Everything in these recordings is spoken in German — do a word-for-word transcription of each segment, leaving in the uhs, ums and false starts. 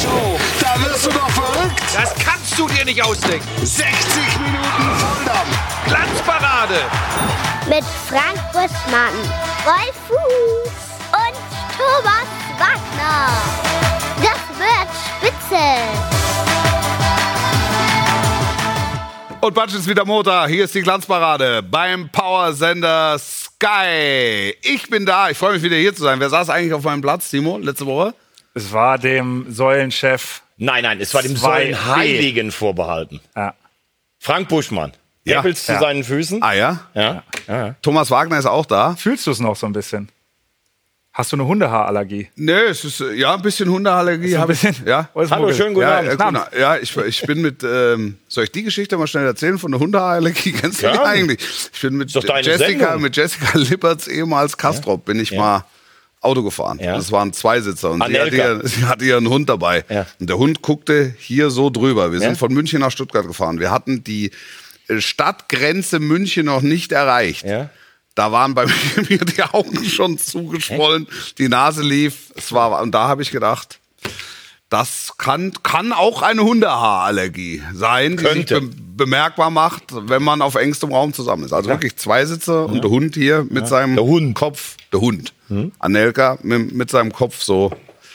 Show. Da wirst du doch verrückt. Das kannst du dir nicht ausdenken. sechzig Minuten Volldampf. Glanzparade. Mit Frank Buschmann, Wolf Fuß und Thomas Wagner. Das wird spitze. Und Batsch ist wieder Montag. Hier ist die Glanzparade beim Powersender Sky. Ich bin da. Ich freue mich wieder hier zu sein. Wer saß eigentlich auf meinem Platz, Timo, letzte Woche? Es war dem Säulenchef. Nein, nein, es war dem zwei Säulenheiligen vorbehalten. Ja. Frank Buschmann. Ja. Äppelst zu Ja. seinen Füßen. Ah ja? Ja. ja. Thomas Wagner ist auch da. Fühlst du es noch so ein bisschen? Hast du eine Hundehaarallergie? Nö, es ist äh, ja ein bisschen Hundeallergie. ein hab ich. bisschen? Ja. Oder ist Hallo, Muggel? schönen guten Ja, Abend. äh, guten Abend. ja ich, ich bin mit, ähm, soll ich die Geschichte mal schnell erzählen von der Hundeallergie? Kennst du die Ja. eigentlich? Ich bin mit Ist doch deine Jessica, Sendung. mit Jessica Lippertz, ehemals Kastrop, bin ich Ja. mal Auto gefahren. Ja. Das waren Zweisitzer und sie hatte, Anelka. ihr, sie hatte ihren Hund dabei. Ja. Und der Hund guckte hier so drüber. Wir Ja. sind von München nach Stuttgart gefahren. Wir hatten die äh, Stadtgrenze München noch nicht erreicht. Ja. Da waren bei mir die Augen schon zugeschwollen, die Nase lief. Es war, und da habe ich gedacht, das kann, kann auch eine Hundehaarallergie sein, die Könnte. sich be bemerkbar macht, wenn man auf engstem Raum zusammen ist. Also wirklich zwei Sitze und der Hund hier mit seinem Der Hund. Kopf, der Hund, Anelka mit, mit seinem Kopf so,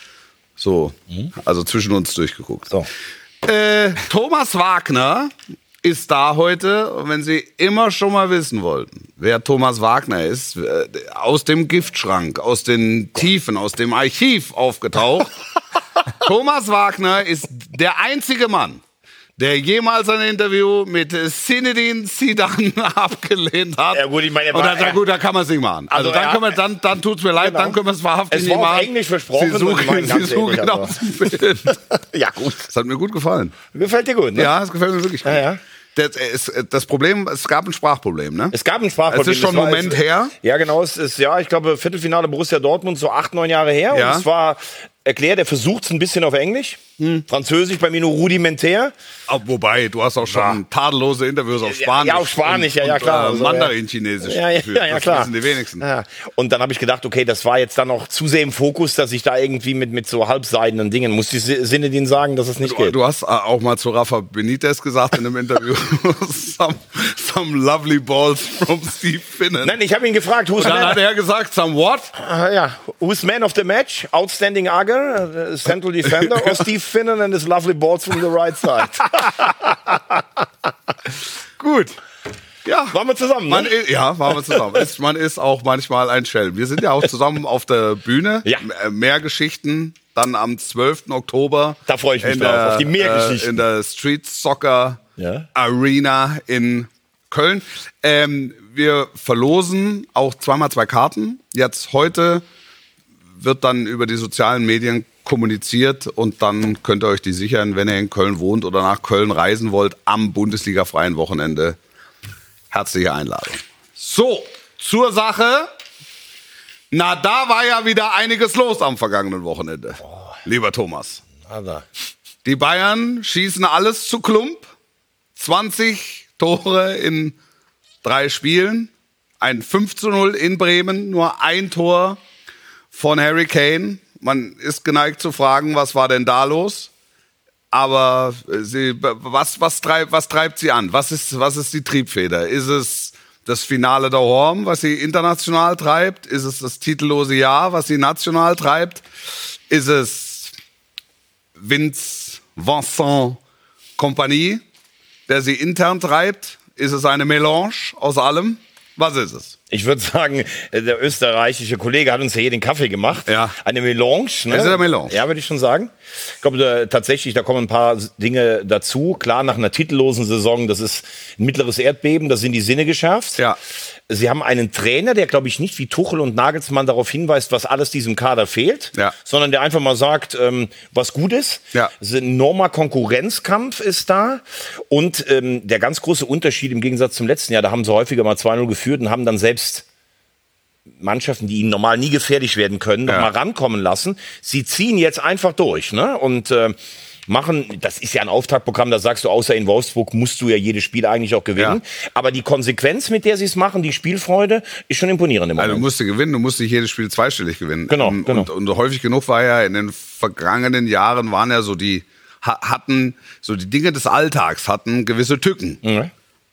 so, also zwischen uns durchgeguckt. So. Äh, Thomas Wagner ist da heute. Und wenn Sie immer schon mal wissen wollten, wer Thomas Wagner ist, äh, aus dem Giftschrank, aus den Tiefen, aus dem Archiv aufgetaucht. Thomas Wagner ist der einzige Mann, der jemals ein Interview mit Zinedine Zidane abgelehnt hat. Ja, gut, ich meine, er Und war- dann sagt, gut, da kann man es nicht machen. Also, Also dann, er- können wir, dann, dann tut's mir leid, Genau. dann können wir es wahrhaftig Es nicht war auf machen. Englisch versprochen Sie und suchen, ich meine, Sie ganz suchen ehrlich, genau also. das Bild. Ja, gut. Das hat mir gut gefallen. Gefällt dir gut, ne? Ja, es gefällt mir wirklich gut. Ja, ja. Das, es, das Problem, es gab ein Sprachproblem, ne? Es gab ein Sprachproblem. Es ist schon Das ein war Moment jetzt- her. Ja, genau. Es ist, ja, ich glaube, Viertelfinale Borussia Dortmund, so acht, neun Jahre her. Ja. Und es war erklärt, er versucht es ein bisschen auf Englisch. Hm. Französisch bei mir nur rudimentär. Auch, wobei, du hast auch schon tadellose Interviews auf Ja, Spanisch. ja, auf Spanisch, und, ja, ja, und, klar. Äh, Also, Mandarin-Chinesisch. Ja, ja, geführt. ja, ja, Das klar. wissen die wenigsten. Ja. Und dann habe ich gedacht, okay, das war jetzt dann noch zu sehr im Fokus, dass ich da irgendwie mit, mit so halbseidenen Dingen, muss die Sinedin sagen, dass es nicht Du, geht. du hast äh, auch mal zu Rafa Benitez gesagt in einem Interview, some, some lovely balls from Steve Finnan. Nein, ich habe ihn gefragt, who's Und dann man, hat er gesagt, some what? Ah, ja, who's man of the match? Outstanding Ager, uh, Central Defender, or Steve Finnan and his lovely balls from the right side? Gut. Ja. Waren wir zusammen, Man ne? ist, ja, waren wir zusammen. Ist, man ist auch manchmal ein Schelm. Wir sind ja auch zusammen auf der Bühne. Ja. M- Mehr Geschichten. Dann am zwölften Oktober. Da freue ich mich in drauf, der, auf die Mehrgeschichten. Äh, in der Street Soccer Ja. Arena in Köln. Ähm, wir verlosen auch zweimal zwei Karten. Jetzt heute wird dann über die sozialen Medien kommuniziert und dann könnt ihr euch die sichern, wenn ihr in Köln wohnt oder nach Köln reisen wollt, am Bundesliga-freien Wochenende. Herzliche Einladung. So, zur Sache. Na, da war ja wieder einiges los am vergangenen Wochenende, lieber Thomas. Also. Die Bayern schießen alles zu Klump. zwanzig Tore in drei Spielen. Ein fünf zu null in Bremen, nur ein Tor von Harry Kane. Man ist geneigt zu fragen, was war denn da los? Aber sie, was, was, treibt, was treibt sie an? Was ist, was ist die Triebfeder? Ist es das Finale der Horm, was sie international treibt? Ist es das titellose Jahr, was sie national treibt? Ist es Vince Vincent Kompanie, der sie intern treibt? Ist es eine Melange aus allem? Was ist es? Ich würde sagen, der österreichische Kollege hat uns ja hier den Kaffee gemacht. Ja. Eine Melange. Ne? Es ist eine Melange. Ja, würde ich schon sagen. Ich glaube, da, tatsächlich, da kommen ein paar Dinge dazu. Klar, nach einer titellosen Saison, das ist ein mittleres Erdbeben, da sind die Sinne geschärft. Ja. Sie haben einen Trainer, der, glaube ich, nicht wie Tuchel und Nagelsmann darauf hinweist, was alles diesem Kader fehlt, Ja. sondern der einfach mal sagt, ähm, was gut ist. Ja. Es ist ein enormer Konkurrenzkampf ist da. Und ähm, der ganz große Unterschied im Gegensatz zum letzten Jahr, da haben sie häufiger mal zwei null geführt und haben dann selbst Mannschaften, die ihnen normal nie gefährlich werden können, noch Ja. mal rankommen lassen. Sie ziehen jetzt einfach durch. Ne? Und äh, machen, das ist ja ein Auftaktprogramm, da sagst du, außer in Wolfsburg musst du ja jedes Spiel eigentlich auch gewinnen. Ja. Aber die Konsequenz, mit der sie es machen, die Spielfreude, ist schon imponierend im Also Moment. du musst gewinnen, du musst nicht jedes Spiel zweistellig gewinnen. Genau, und, genau. Und, und häufig genug war ja in den vergangenen Jahren waren ja so die, hatten, so die Dinge des Alltags hatten gewisse Tücken. Mhm.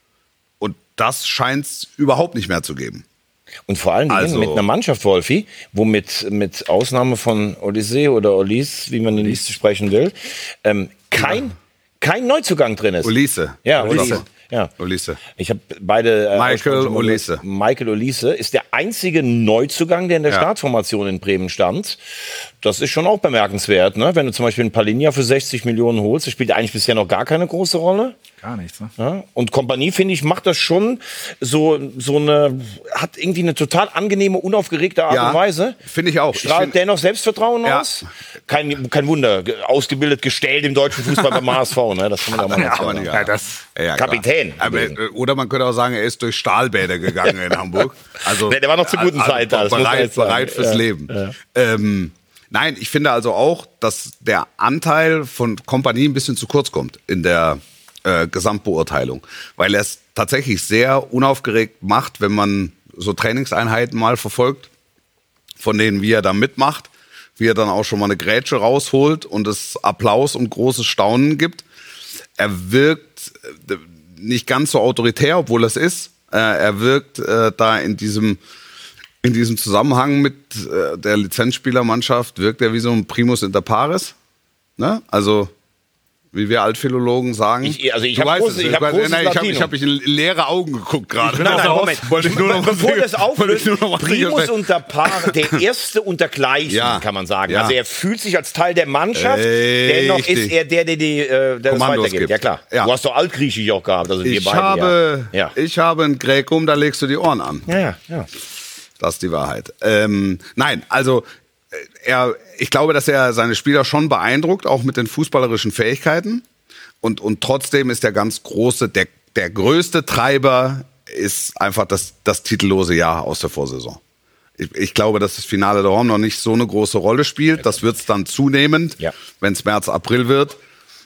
Und das scheint es überhaupt nicht mehr zu geben. Und vor allen Dingen Also- mit einer Mannschaft, Wolfi, wo mit, mit Ausnahme von Odyssee oder Ulysse, wie man den Liste sprechen will, ähm, kein, kein Neuzugang drin ist. Ulysse. Ja, Ulysse. Ulysse. Ja. Ulysse. Ich habe beide. Äh, Michael Aussprachen schon mal Ulysse. gehört. Michael Ulysse ist der einzige Neuzugang, der in der Ja. Startformation in Bremen stand. Das ist schon auch bemerkenswert, ne? Wenn du zum Beispiel einen Palinja für sechzig Millionen holst, das spielt eigentlich bisher noch gar keine große Rolle. Gar nichts, ne? Ja? Und Kompanie, finde ich, macht das schon so, so eine, hat irgendwie eine total angenehme, unaufgeregte Art Ja, und Weise. finde ich auch. Ich Strahlt find- dennoch Selbstvertrauen Ja. aus. Kein, kein Wunder, ge- ausgebildet, gestellt im deutschen Fußball beim H S V, ne? Das kann man auch mal Ja, dazu aber sagen. ja. Ja, das. Ja, klar. Kapitän Aber, gewesen. äh, oder man könnte auch sagen, er ist durch Stahlbäder gegangen in Hamburg. Also, Der- der war noch zur guten Zeit da, das muss man bereit, jetzt sagen. bereit fürs Ja, Leben. Ähm, nein, ich finde also auch, dass der Anteil von Kompanie ein bisschen zu kurz kommt in der äh, Gesamtbeurteilung. Weil er es tatsächlich sehr unaufgeregt macht, wenn man so Trainingseinheiten mal verfolgt, von denen wie er da mitmacht, wie er dann auch schon mal eine Grätsche rausholt und es Applaus und großes Staunen gibt. Er wirkt äh, nicht ganz so autoritär, obwohl das ist. Äh, er wirkt äh, da in diesem, in diesem Zusammenhang mit äh, der Lizenzspielermannschaft, wirkt er wie so ein Primus inter pares. Ne? Also, wie wir Altphilologen sagen. Ich- also ich Du hab weißt großes- es. ich hab weiß- großes nein, ich habe Latinum. ich hab mich in leere Augen geguckt gerade. Nein, nein, Moment. Wollte ich nur noch Bevor mal- du das auflöst, wollte ich nur noch mal Primus sicher- unter Paar, der erste untergleichen, Ja. kann man sagen. Ja. Also er fühlt sich als Teil der Mannschaft, dennoch Richtig. ist er der, der, die, äh, der das Kommandos weitergibt. gibt. Ja klar. Ja. Du hast doch Altgriechisch auch gehabt, also wir Ich beide. habe, ja. ich habe ein Gräkum, da legst du die Ohren an. Ja, ja, ja. Das ist die Wahrheit. Ähm, nein, also äh, er, ich glaube, dass er seine Spieler schon beeindruckt, auch mit den fußballerischen Fähigkeiten. Und, und trotzdem ist der ganz große, der, der größte Treiber ist einfach das, das titellose Jahr aus der Vorsaison. Ich, ich glaube, dass das Finale der Horn noch nicht so eine große Rolle spielt. Das wird es dann zunehmend, Ja. wenn es März, April wird.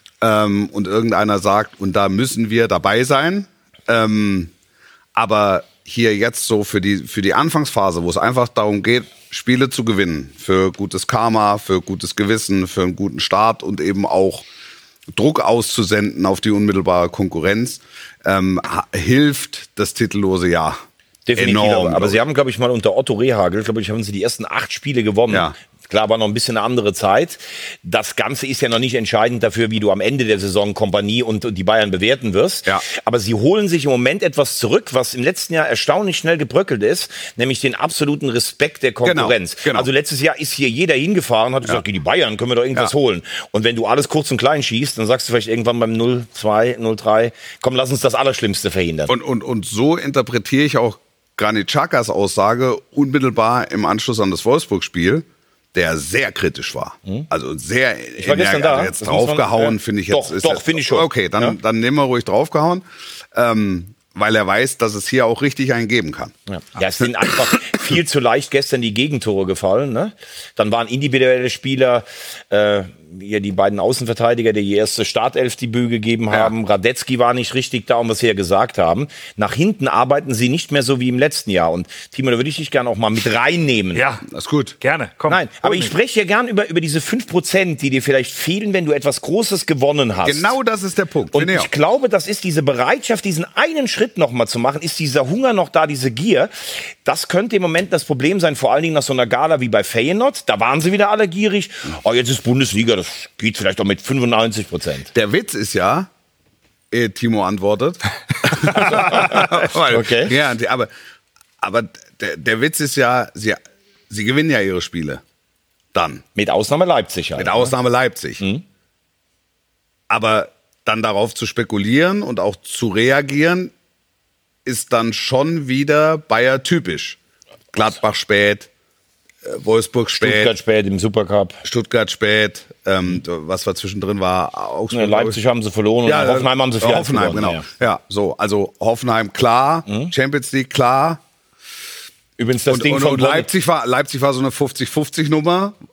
Ähm, und irgendeiner sagt, und da müssen wir dabei sein. Ähm, aber hier jetzt so für die, für die Anfangsphase, wo es einfach darum geht, Spiele zu gewinnen, für gutes Karma, für gutes Gewissen, für einen guten Start und eben auch Druck auszusenden auf die unmittelbare Konkurrenz, ähm, ha- hilft das titellose Jahr. Definitiv. Enorm, aber aber glaub sie ich. haben, glaube ich, mal unter Otto Rehagel, glaube ich, haben sie die ersten acht Spiele gewonnen. Ja. Klar, war noch ein bisschen eine andere Zeit. Das Ganze ist ja noch nicht entscheidend dafür, wie du am Ende der Saison Kompanie und, und die Bayern bewerten wirst. Ja. Aber sie holen sich im Moment etwas zurück, was im letzten Jahr erstaunlich schnell gebröckelt ist, nämlich den absoluten Respekt der Konkurrenz. Genau, genau. Also letztes Jahr ist hier jeder hingefahren und hat gesagt, die Bayern können wir doch irgendwas Ja. holen. Und wenn du alles kurz und klein schießt, dann sagst du vielleicht irgendwann beim null zwei, null drei, komm, lass uns das Allerschlimmste verhindern. Und, und, und so interpretiere ich auch Granit Xhakas Aussage unmittelbar im Anschluss an das Wolfsburg-Spiel, der sehr kritisch war. Also sehr Ich war gestern da. also jetzt Das muss man- draufgehauen, ja. finde ich jetzt. Doch, ist doch, jetzt- finde ich schon. Okay, dann, Ja. dann nehmen wir ruhig draufgehauen, ähm, weil er weiß, dass es hier auch richtig einen geben kann. Ja. ja, es sind einfach viel zu leicht gestern die Gegentore gefallen. Ne? Dann waren individuelle Spieler, äh, hier die beiden Außenverteidiger, die ihr erste Startelfdebüt gegeben haben. Radetzky war nicht richtig da, und was sie ja gesagt haben. Nach hinten arbeiten sie nicht mehr so wie im letzten Jahr. Und Timo, da würde ich dich gerne auch mal mit reinnehmen. Ja, Das ist gut. gerne. Komm. Nein, aber hol ich mich. spreche ja gern über, über diese fünf Prozent, die dir vielleicht fehlen, wenn du etwas Großes gewonnen hast. Genau das ist der Punkt. Und finde ich ich auch. glaube, das ist diese Bereitschaft, diesen einen Schritt noch mal zu machen, ist dieser Hunger noch da, diese Gier. Das könnte im Moment das Problem sein, vor allen Dingen nach so einer Gala wie bei Feyenoord. Da waren sie wieder alle gierig. Oh, jetzt ist Bundesliga, das geht vielleicht auch mit fünfundneunzig Prozent. Der Witz ist ja, eh, Timo antwortet. Weil, Okay. Ja, die- aber, aber der, der Witz ist ja, sie, sie gewinnen ja ihre Spiele. Dann. Mit Ausnahme Leipzig halt. Mit Ausnahme Leipzig. Mhm. Aber dann darauf zu spekulieren und auch zu reagieren, ist dann schon wieder Bayer typisch. Gladbach spät, äh, Wolfsburg spät, Stuttgart Stuttgart, spät im Supercup. spät, ähm, was war zwischendrin war, Augsburg. Ja, Leipzig haben sie verloren und Ja, Hoffenheim haben sie vier Hoffenheim, gewonnen. genau. Ja. Ja, so, also Hoffenheim klar, Champions League klar. Übrigens das Und, Ding und, von und Leipzig war Leipzig war so eine fünfzig fünfzig Nummer,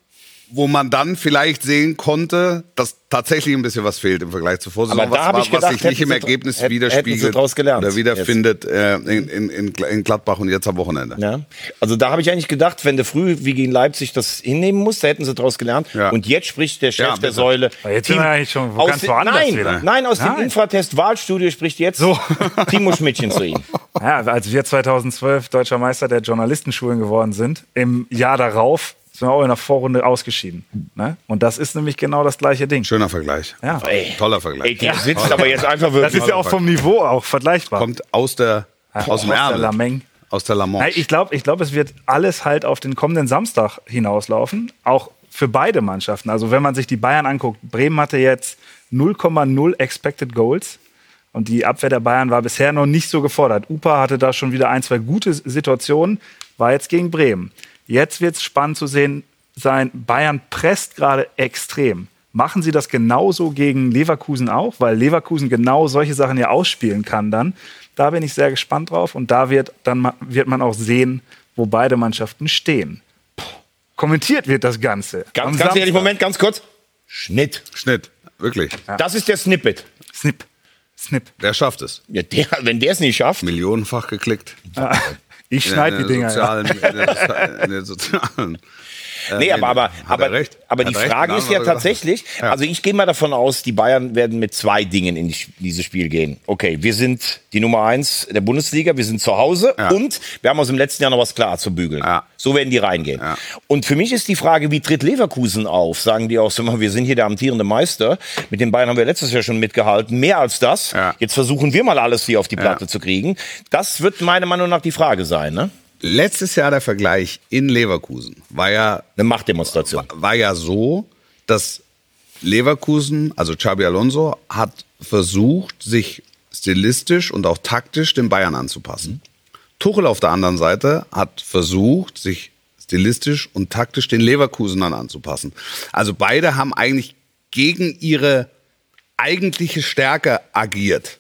wo man dann vielleicht sehen konnte, dass tatsächlich ein bisschen was fehlt im Vergleich zur Vorsaison, Aber da was, hab war, ich gedacht, was sich nicht im hätten sie- Ergebnis hätten- hätten sie widerspiegelt draus gelernt oder wiederfindet äh, in, in, in, in Gladbach und jetzt am Wochenende. Ja. Also da habe ich eigentlich gedacht, wenn du früh wie gegen Leipzig das hinnehmen musst, da hätten sie daraus gelernt. Ja. Und jetzt spricht der Chef Ja, der bitte. Säule. Aber jetzt sind wir eigentlich schon wo aus ganz dem- woanders nein, wieder. nein, aus dem Nein. Infratest-Wahlstudio spricht jetzt So. Timo Schmidtchen zu ihm. Ja, als wir zweitausendzwölf Deutscher Meister der Journalistenschulen geworden sind, im Jahr darauf sind wir auch in der Vorrunde ausgeschieden. Ne? Und das ist nämlich genau das gleiche Ding. Schöner Vergleich. Ja. Ey, Toller Vergleich. ey, der sitzt aber jetzt einfach wirklich. Das ist ja auch vom Niveau auch vergleichbar. Kommt aus der aus dem der Ärmel. Lameng. Aus der Lameng. Nein, ich glaube, ich glaub, es wird alles halt auf den kommenden Samstag hinauslaufen. Auch für beide Mannschaften. Also wenn man sich die Bayern anguckt, Bremen hatte jetzt null Komma null Expected Goals. Und die Abwehr der Bayern war bisher noch nicht so gefordert. Upa hatte da schon wieder ein, zwei gute Situationen, war jetzt gegen Bremen. Jetzt wird es spannend zu sehen sein, Bayern presst gerade extrem. Machen sie das genauso gegen Leverkusen auch? Weil Leverkusen genau solche Sachen ja ausspielen kann dann. Da bin ich sehr gespannt drauf. Und da wird, dann ma- wird man auch sehen, wo beide Mannschaften stehen. Kommentiert wird das Ganze. Ganz, am ganz ehrlich, Samstag. Moment, ganz kurz. Schnitt. Schnitt. Wirklich. Das ist der Snippet. Snip. Snip. Der schafft es. Ja, der, wenn der es nicht schafft. Millionenfach geklickt. Ich schneide die In den Dinger. Ja. sozialen, in den sozialen, in den sozialen Nee, aber, aber, Hat er aber, recht. aber Hat die er recht. Frage Genau, ist was ja er gesagt hat. tatsächlich, Ja. also ich gehe mal davon aus, die Bayern werden mit zwei Dingen in die- dieses Spiel gehen. Okay, wir sind die Nummer eins der Bundesliga, wir sind zu Hause Ja. und wir haben aus dem letzten Jahr noch was klar zu bügeln. Ja. So werden die reingehen. Ja. Und für mich ist die Frage, wie tritt Leverkusen auf? Sagen die auch, sag mal, wir sind hier der amtierende Meister. Mit den Bayern haben wir letztes Jahr schon mitgehalten. Mehr als das. Ja. Jetzt versuchen wir mal alles hier auf die Platte Ja. zu kriegen. Das wird meiner Meinung nach die Frage sein, ne? Letztes Jahr der Vergleich in Leverkusen war ja, Eine Machtdemonstration. war ja so, dass Leverkusen, also Xabi Alonso, hat versucht, sich stilistisch und auch taktisch den Bayern anzupassen. Tuchel auf der anderen Seite hat versucht, sich stilistisch und taktisch den Leverkusenern anzupassen. Also beide haben eigentlich gegen ihre eigentliche Stärke agiert.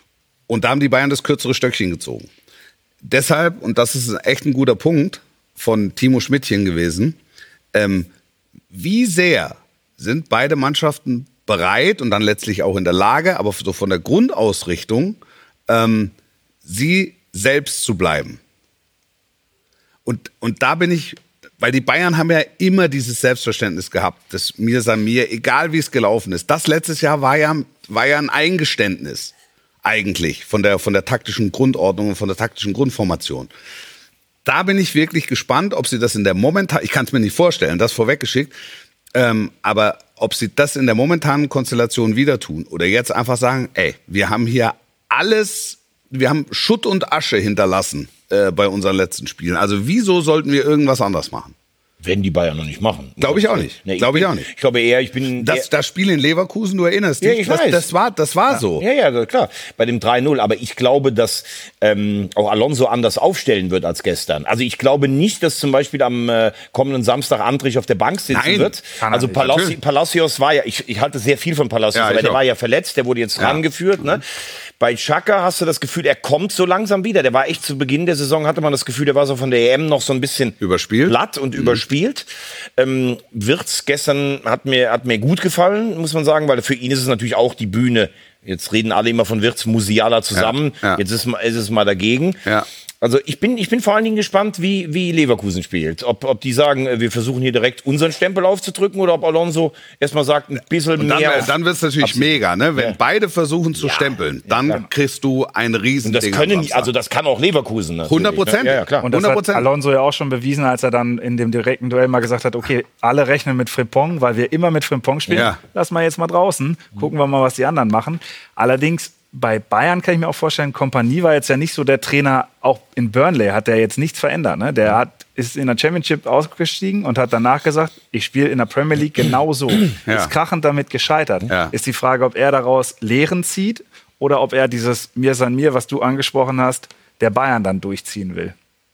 Und da haben die Bayern das kürzere Stöckchen gezogen. Deshalb, und das ist echt ein guter Punkt von Timo Schmidtchen gewesen, ähm, wie sehr sind beide Mannschaften bereit und dann letztlich auch in der Lage, aber so von der Grundausrichtung, ähm, sie selbst zu bleiben. Und, und da bin ich, weil die Bayern haben ja immer dieses Selbstverständnis gehabt, dass mir sei mir, egal wie es gelaufen ist. Das letztes Jahr war ja, war ja ein Eingeständnis eigentlich von der, von der taktischen Grundordnung und von der taktischen Grundformation. Da bin ich wirklich gespannt, ob sie das in der momentan, ich kann es mir nicht vorstellen, das vorweggeschickt, ähm, aber ob sie das in der momentanen Konstellation wieder tun oder jetzt einfach sagen, ey, wir haben hier alles, wir haben Schutt und Asche hinterlassen äh, bei unseren letzten Spielen. Also wieso sollten wir irgendwas anders machen? Werden die Bayern noch nicht machen. Glaube ich auch nicht. Nee, Glaube ich bin- auch nicht. Ich glaube eher, ich bin... Das, eher, das Spiel in Leverkusen, du erinnerst dich, Ja, ich das, weiß. das war, das war so. Ja, ja, klar. Bei dem drei null. Aber ich glaube, dass ähm, auch Alonso anders aufstellen wird als gestern. Also ich glaube nicht, dass zum Beispiel am äh, kommenden Samstag Andrich auf der Bank sitzen Nein, wird. kann er Also nicht. Palassi Natürlich. Palacios war ja, ich, ich halte sehr viel von Palacios, Ja, aber ich der auch. war ja verletzt, der wurde jetzt Ja. rangeführt. Ne? Bei Xhaka hast du das Gefühl, er kommt so langsam wieder. Der war echt zu Beginn der Saison, hatte man das Gefühl, der war so von der E M noch so ein bisschen Überspielt. platt und überspielt. Ähm, Wirtz gestern hat mir, hat mir gut gefallen, muss man sagen, weil für ihn ist es natürlich auch die Bühne. Jetzt reden alle immer von Wirtz, Musiala zusammen. Ja, ja. Jetzt ist, mal- ist es mal dagegen. Ja. Also ich bin, ich bin vor allen Dingen gespannt, wie, wie Leverkusen spielt. Ob, ob die sagen, äh, wir versuchen hier direkt unseren Stempel aufzudrücken oder ob Alonso erstmal sagt, ein bisschen Und dann, mehr. äh, dann wird es natürlich mega, ne? Wenn Ja. beide versuchen zu stempeln, dann kriegst du ein riesen und das Ding am können, Samstag. also das kann auch Leverkusen natürlich. hundert Prozent. Ne? Ja, ja, klar. Und das hundert hat Prozent. Alonso ja auch schon bewiesen, als er dann in dem direkten Duell mal gesagt hat, okay, alle rechnen mit Frimpong, weil wir immer mit Frimpong spielen. Ja. Lass mal jetzt mal draußen, gucken wir mal, was die anderen machen. Allerdings bei Bayern kann ich mir auch vorstellen, Kompanie war jetzt ja nicht so der Trainer, auch in Burnley hat der jetzt nichts verändert. Ne? Der hat, ist in der Championship ausgestiegen und hat danach gesagt, ich spiele in der Premier League genauso. Ja. Ist krachend damit gescheitert. Ja. Ist die Frage, ob er daraus Lehren zieht oder ob er dieses Mir san mir, was du angesprochen hast, der Bayern dann durchziehen will.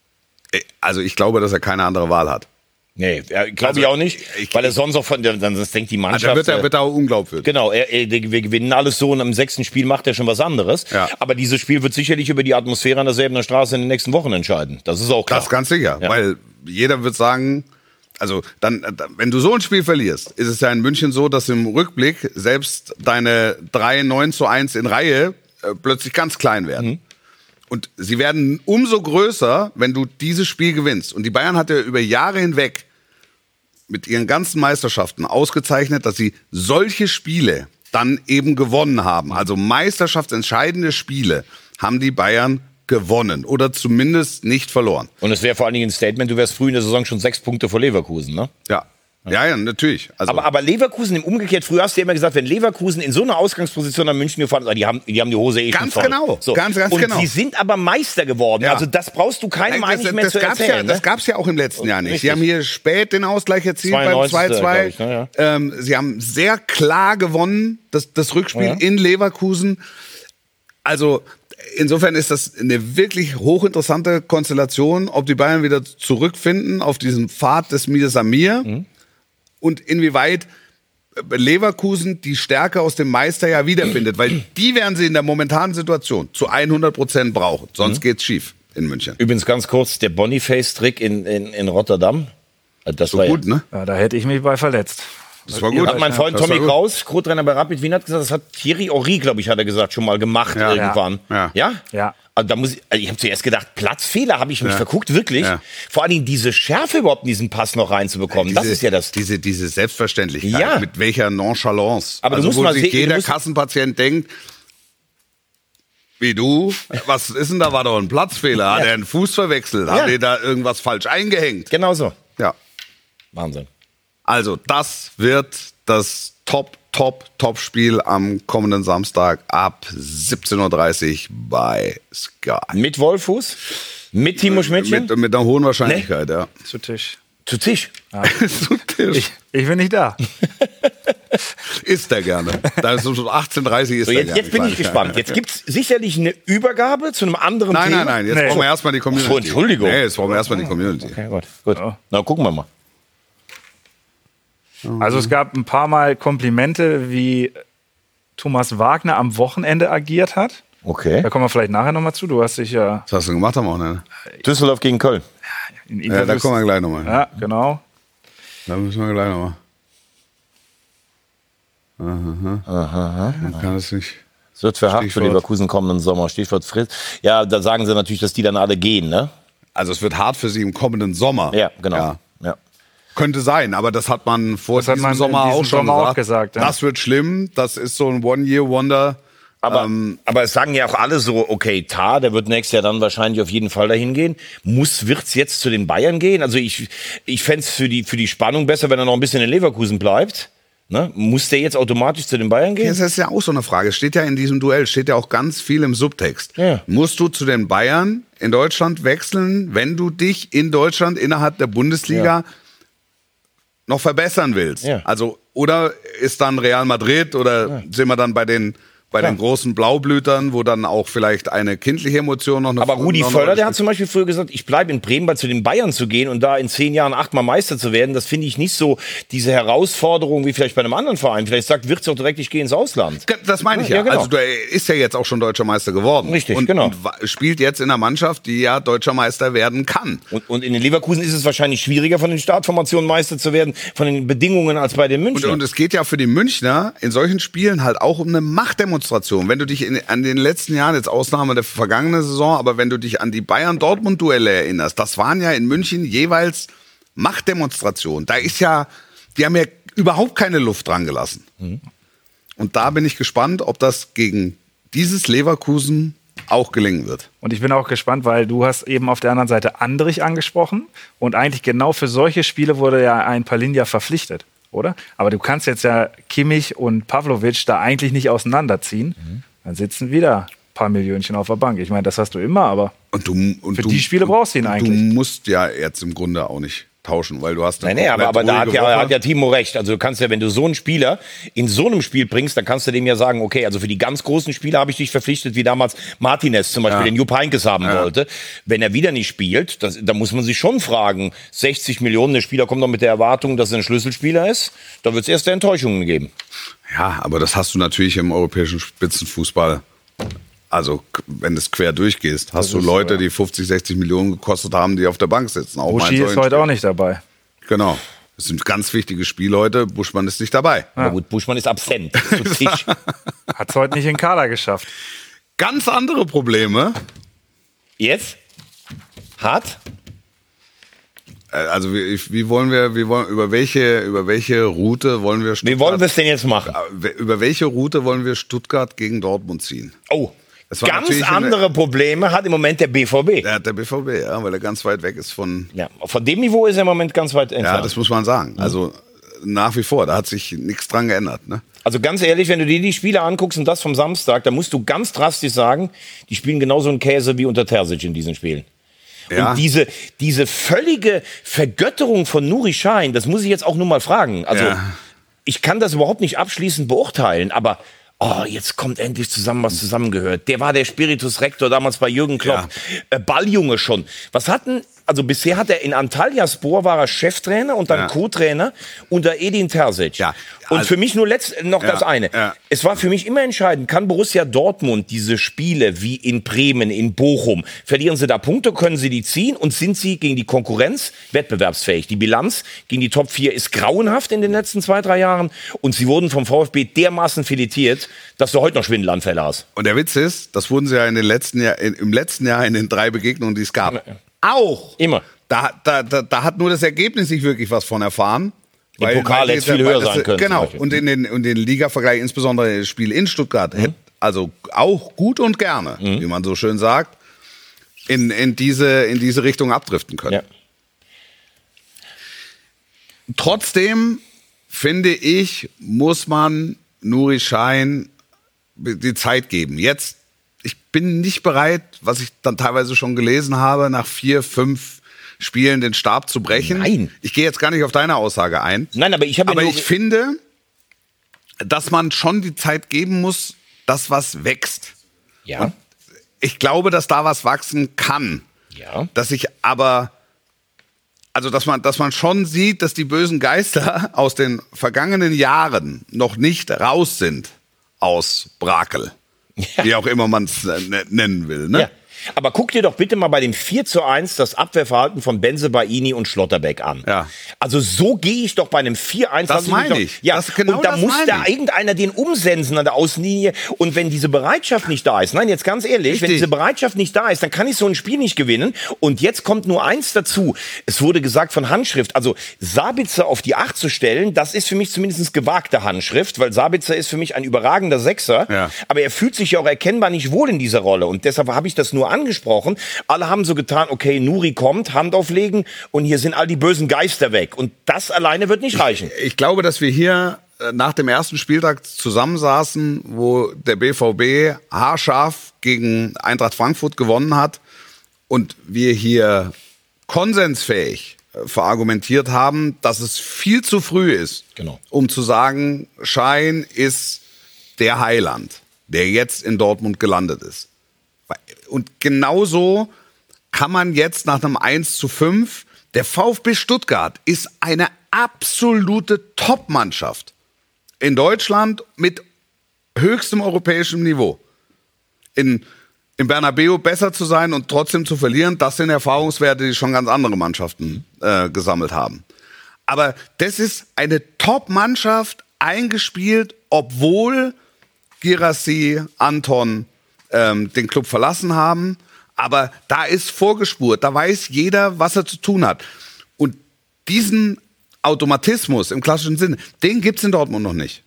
Also ich glaube, dass er keine andere Wahl hat. Nee, glaube Also, ich auch nicht, ich- weil er sonst auch von der, dann das denkt die Also Mannschaft. da wird er, äh, wird er auch unglaubwürdig. Genau, er, er, wir gewinnen alles so und im sechsten Spiel macht er schon was anderes. Ja. Aber dieses Spiel wird sicherlich über die Atmosphäre an der Säbener Straße in den nächsten Wochen entscheiden. Das ist auch klar. Das ganz sicher, Ja. weil jeder wird sagen, Also dann, wenn du so ein Spiel verlierst, ist es ja in München so, dass im Rückblick selbst deine drei neun zu eins in Reihe äh, plötzlich ganz klein werden. Mhm. Und sie werden umso größer, wenn du dieses Spiel gewinnst. Und die Bayern hat ja über Jahre hinweg mit ihren ganzen Meisterschaften ausgezeichnet, dass sie solche Spiele dann eben gewonnen haben. Also meisterschaftsentscheidende Spiele haben die Bayern gewonnen oder zumindest nicht verloren. Und es wäre vor allen Dingen ein Statement, du wärst früh in der Saison schon sechs Punkte vor Leverkusen, ne? Ja. Ja, ja, natürlich. Also aber, aber Leverkusen im Umgekehrt, früher hast du ja immer gesagt, wenn Leverkusen in so einer Ausgangsposition an München gefahren ist, die haben, die haben die Hose eh schon ganz voll. genau, so. ganz, ganz und genau. sie sind aber Meister geworden. Ja. Also das brauchst du keinem das, eigentlich das, mehr das zu gab's erzählen. Ja, ne? Das gab's ja auch im letzten Jahr nicht. Richtig. Sie haben hier spät den Ausgleich erzielt beim zweiundneunzig zwei zwei. Ich, ne, ja. ähm, sie haben sehr klar gewonnen, das, das Rückspiel Ja. in Leverkusen. Also insofern ist das eine wirklich hochinteressante Konstellation, ob die Bayern wieder zurückfinden auf diesen Pfad des Midas Amir mhm. und inwieweit Leverkusen die Stärke aus dem Meisterjahr wiederfindet, weil die werden sie in der momentanen Situation zu hundert Prozent brauchen, sonst mhm. geht's schief in München. Übrigens ganz kurz, der Boniface-Trick in, in, in Rotterdam, das so war gut, ja, ne? Ja, da hätte ich mich bei verletzt. Das war gut. Hat mein Freund Das war Tommy gut. Kraus, Co-Trainer bei Rapid Wien, hat gesagt, das hat Thierry Henry, glaube ich, hat er gesagt, schon mal gemacht Ja. irgendwann. Ja. Ja? Ja. Also da muss ich, also ich habe zuerst gedacht, Platzfehler, habe ich mich Ja. verguckt, wirklich. Ja. Vor allen Dingen diese Schärfe überhaupt in diesen Pass noch reinzubekommen, das Diese- ist ja das. Diese, diese Selbstverständlichkeit, Ja. mit welcher Nonchalance. Aber du also, musst wo mal sich sehen, du jeder musst- Kassenpatient denkt, wie du, was ist denn da, war doch ein Platzfehler, hat Ja. er einen Fuß verwechselt, Ja. hat er da irgendwas falsch eingehängt. Genau so. Ja. Wahnsinn. Also, das wird das Top, Top, Top-Spiel am kommenden Samstag ab siebzehn Uhr dreißig bei Sky. Mit Wolfuß? Mit Timo Schmidtchen? Mit, mit einer hohen Wahrscheinlichkeit, ja. Zu Tisch. Zu Tisch. Zu Tisch. Ich, ich bin nicht da. Isst er gerne. Da ist um achtzehn Uhr dreißig ist So, er jetzt, gerne. jetzt bin ich gespannt. Jetzt gibt es sicherlich eine Übergabe zu einem anderen Nein, Thema. nein, nein, jetzt Nee. brauchen wir erstmal die Community. Ach so, Entschuldigung. Nee, jetzt brauchen wir erstmal die Community. Okay, gut. gut. Ja. Na, gucken wir mal. Also es gab ein paar Mal Komplimente, wie Thomas Wagner am Wochenende agiert hat. Okay. Da kommen wir vielleicht nachher nochmal zu. Du hast dich ja Was hast du gemacht am Wochenende? Düsseldorf gegen Köln. in Ja, da Interviews... kommen wir gleich nochmal. Ja, genau. Da müssen wir gleich nochmal. Aha. Aha. Man kann es nicht. Es wird für hart für Stichwort. Leverkusen kommenden Sommer. Stichwort Fritz. Ja, da sagen sie natürlich, dass die dann alle gehen, ne? Also es wird hart für sie im kommenden Sommer. Ja, genau. Ja. Ja. Könnte sein, aber das hat man vor Das hat diesem man in Sommer diesem auch schon Sommer auch gesagt. gesagt, ja. Das wird schlimm. Das ist so ein One-Year-Wonder. Aber, Ähm, aber es sagen ja auch alle so, okay, Tar, der wird nächstes Jahr dann wahrscheinlich auf jeden Fall dahin gehen. Muss, wird's jetzt zu den Bayern gehen? Also ich, ich fände es für die, für die Spannung besser, wenn er noch ein bisschen in Leverkusen bleibt. Ne? Muss der jetzt automatisch zu den Bayern gehen? Das ist ja auch so eine Frage. Es steht ja in diesem Duell, steht ja auch ganz viel im Subtext. Ja. Musst du zu den Bayern in Deutschland wechseln, wenn du dich in Deutschland innerhalb der Bundesliga Ja. noch verbessern willst? Ja. Also, oder ist dann Real Madrid oder sind wir dann bei den bei Klar. den großen Blaublütern, wo dann auch vielleicht eine kindliche Emotion noch eine Aber Rudi noch eine Völler, Rolle der hat spielt? zum Beispiel früher gesagt, ich bleibe in Bremen, weil zu den Bayern zu gehen und da in zehn Jahren achtmal Meister zu werden, das finde ich nicht so diese Herausforderung wie vielleicht bei einem anderen Verein. Vielleicht sagt Wirtz auch direkt, ich gehe ins Ausland. Das meine ich ja. Ja, genau. Also der ist ja jetzt auch schon deutscher Meister geworden. Richtig, und, genau. Und wa- spielt jetzt in einer Mannschaft, die ja deutscher Meister werden kann. Und, und in den Leverkusen ist es wahrscheinlich schwieriger, von den Startformationen Meister zu werden, von den Bedingungen als bei den Und, Münchnern. und es geht ja für die Münchner in solchen Spielen halt auch um eine Machtdemonstration. Wenn du dich in, an den letzten Jahren, jetzt Ausnahme der vergangenen Saison, aber wenn du dich an die Bayern-Dortmund-Duelle erinnerst, das waren ja in München jeweils Machtdemonstrationen. Da ist ja, die haben ja überhaupt keine Luft dran gelassen. Mhm. Und da bin ich gespannt, ob das gegen dieses Leverkusen auch gelingen wird. Und ich bin auch gespannt, weil du hast eben auf der anderen Seite Andrich angesprochen. Und eigentlich genau für solche Spiele wurde ja ein Palinja verpflichtet, oder? Aber du kannst jetzt ja Kimmich und Pavlovic da eigentlich nicht auseinanderziehen. Mhm. Dann sitzen wieder ein paar Millionchen auf der Bank. Ich meine, das hast du immer, aber Und du, und Für du, die Spiele brauchst du ihn eigentlich. Du musst ja jetzt im Grunde auch nicht tauschen, weil du hast eine Nein, nee, aber, aber komplett da hat ruhige ja, Woche. hat ja Timo recht. Also du kannst ja, wenn du so einen Spieler in so einem Spiel bringst, dann kannst du dem ja sagen, okay, also für die ganz großen Spiele habe ich dich verpflichtet, wie damals Martinez zum Beispiel, Ja. den Jupp Heynckes haben Ja. wollte. Wenn er wieder nicht spielt, das, da muss man sich schon fragen, sechzig Millionen, der Spieler kommt doch mit der Erwartung, dass er ein Schlüsselspieler ist, da wird es erste Enttäuschungen geben. Ja, aber das hast du natürlich im europäischen Spitzenfußball. Also, k- wenn du es quer durchgehst, hast du Leute, die fünfzig, sechzig Millionen gekostet haben, die auf der Bank sitzen. Auch mal in Buschi ist solchen heute Spielen. auch nicht dabei. Genau. Das sind ganz wichtige Spiele heute. Buschmann ist nicht dabei. Aber gut, Buschmann ist absent. Zu Tisch. Hat es heute nicht in den Kader geschafft. Ganz andere Probleme. Jetzt? Hart? Äh, Also wie, wie wollen wir, wie wollen, über welche, über welche Route wollen wir Wie wollen wir es denn jetzt machen? Äh, Über welche Route wollen wir Stuttgart gegen Dortmund ziehen? Oh, Das war ganz natürlich eine- andere Probleme hat im Moment der B V B. Der hat der B V B, ja, weil er ganz weit weg ist von. Ja, von dem Niveau ist er im Moment ganz weit Ja, entfernt. das muss man sagen. Also nach wie vor, da hat sich nichts dran geändert. Ne? Also ganz ehrlich, wenn du dir die Spiele anguckst und das vom Samstag, dann musst du ganz drastisch sagen, die spielen genauso einen Käse wie unter Terzic in diesen Spielen. Ja. Und diese, diese völlige Vergötterung von Nuri Sahin, das muss ich jetzt auch nur mal fragen. Also Ja. ich kann das überhaupt nicht abschließend beurteilen, aber oh, jetzt kommt endlich zusammen, was zusammengehört. Der war der Spiritus Rector damals bei Jürgen Klopp. Äh, Balljunge schon. Was hatten, also bisher hat er in Antalyaspor war er Cheftrainer und dann Ja. Co-Trainer unter Edin Terzic. Ja. Und Also- für mich nur letzt, noch Ja, das eine. ja. Es war für mich immer entscheidend, kann Borussia Dortmund diese Spiele wie in Bremen, in Bochum, verlieren sie da Punkte, können sie die ziehen und sind sie gegen die Konkurrenz wettbewerbsfähig? Die Bilanz gegen die Top vier ist grauenhaft in den letzten zwei, drei Jahren und sie wurden vom VfB dermaßen filetiert, dass du heute noch Schwindelanfälle hast. Und der Witz ist, das wurden sie ja in den letzten Jahr, in, im letzten Jahr in den drei Begegnungen, die es gab, auch. Immer. Da, da, da, da hat nur das Ergebnis nicht wirklich was von erfahren. Im Pokal hätte es viel höher sein können, zum Genau. Beispiel. Und in den, und den Liga-Vergleich, insbesondere das Spiel in Stuttgart, hätte also auch gut und gerne, wie man so schön sagt, in, in, diese, in diese Richtung abdriften können. Ja. Trotzdem, finde ich, muss man Nuri Sahin die Zeit geben. Jetzt, ich bin nicht bereit, was ich dann teilweise schon gelesen habe, nach vier, fünf Spielen den Stab zu brechen. Nein. Ich gehe jetzt gar nicht auf deine Aussage ein. Nein, aber ich habe ja Aber nur- ich finde, dass man schon die Zeit geben muss, dass was wächst. Ja. Ich glaube, dass da was wachsen kann. Ja. Dass ich aber, also dass man, dass man schon sieht, dass die bösen Geister aus den vergangenen Jahren noch nicht raus sind aus Brakel. Ja. Wie auch immer man es nennen will. Ne? Ja. Aber guck dir doch bitte mal bei dem vier zu eins das Abwehrverhalten von Bensebaini und Schlotterbeck an. Ja. Also so gehe ich doch bei einem vier eins. Das lass mich meine doch- ich. Ja, Das- genau und da das muss meine da ich. irgendeiner den umsensen an der Außenlinie. Und wenn diese Bereitschaft nicht da ist, nein, jetzt ganz ehrlich, wenn Richtig. diese Bereitschaft nicht da ist, dann kann ich so ein Spiel nicht gewinnen. Und jetzt kommt nur eins dazu. Es wurde gesagt von Handschrift. Also Sabitzer auf die acht zu stellen, das ist für mich zumindest gewagte Handschrift, weil Sabitzer ist für mich ein überragender Sechser. Ja. Aber er fühlt sich ja auch erkennbar nicht wohl in dieser Rolle. Und deshalb habe ich das nur angesprochen. Alle haben so getan, okay, Nuri kommt, Hand auflegen und hier sind all die bösen Geister weg. Und das alleine wird nicht reichen. Ich glaube, dass wir hier äh, nach dem ersten Spieltag zusammensaßen, wo der B V B haarscharf gegen Eintracht Frankfurt gewonnen hat und wir hier konsensfähig äh, verargumentiert haben, dass es viel zu früh ist, Genau. um zu sagen, Sahin ist der Heiland, der jetzt in Dortmund gelandet ist. Und genauso kann man jetzt nach einem eins zu fünf, der VfB Stuttgart ist eine absolute Top-Mannschaft in Deutschland mit höchstem europäischem Niveau. In, im Bernabeu besser zu sein und trotzdem zu verlieren, das sind Erfahrungswerte, die schon ganz andere Mannschaften äh, gesammelt haben. Aber das ist eine Top-Mannschaft, eingespielt, obwohl Girassi, Anton ähm, den Club verlassen haben. Aber da ist vorgespurt, da weiß jeder, was er zu tun hat. Und diesen Automatismus im klassischen Sinne, den gibt es in Dortmund noch nicht.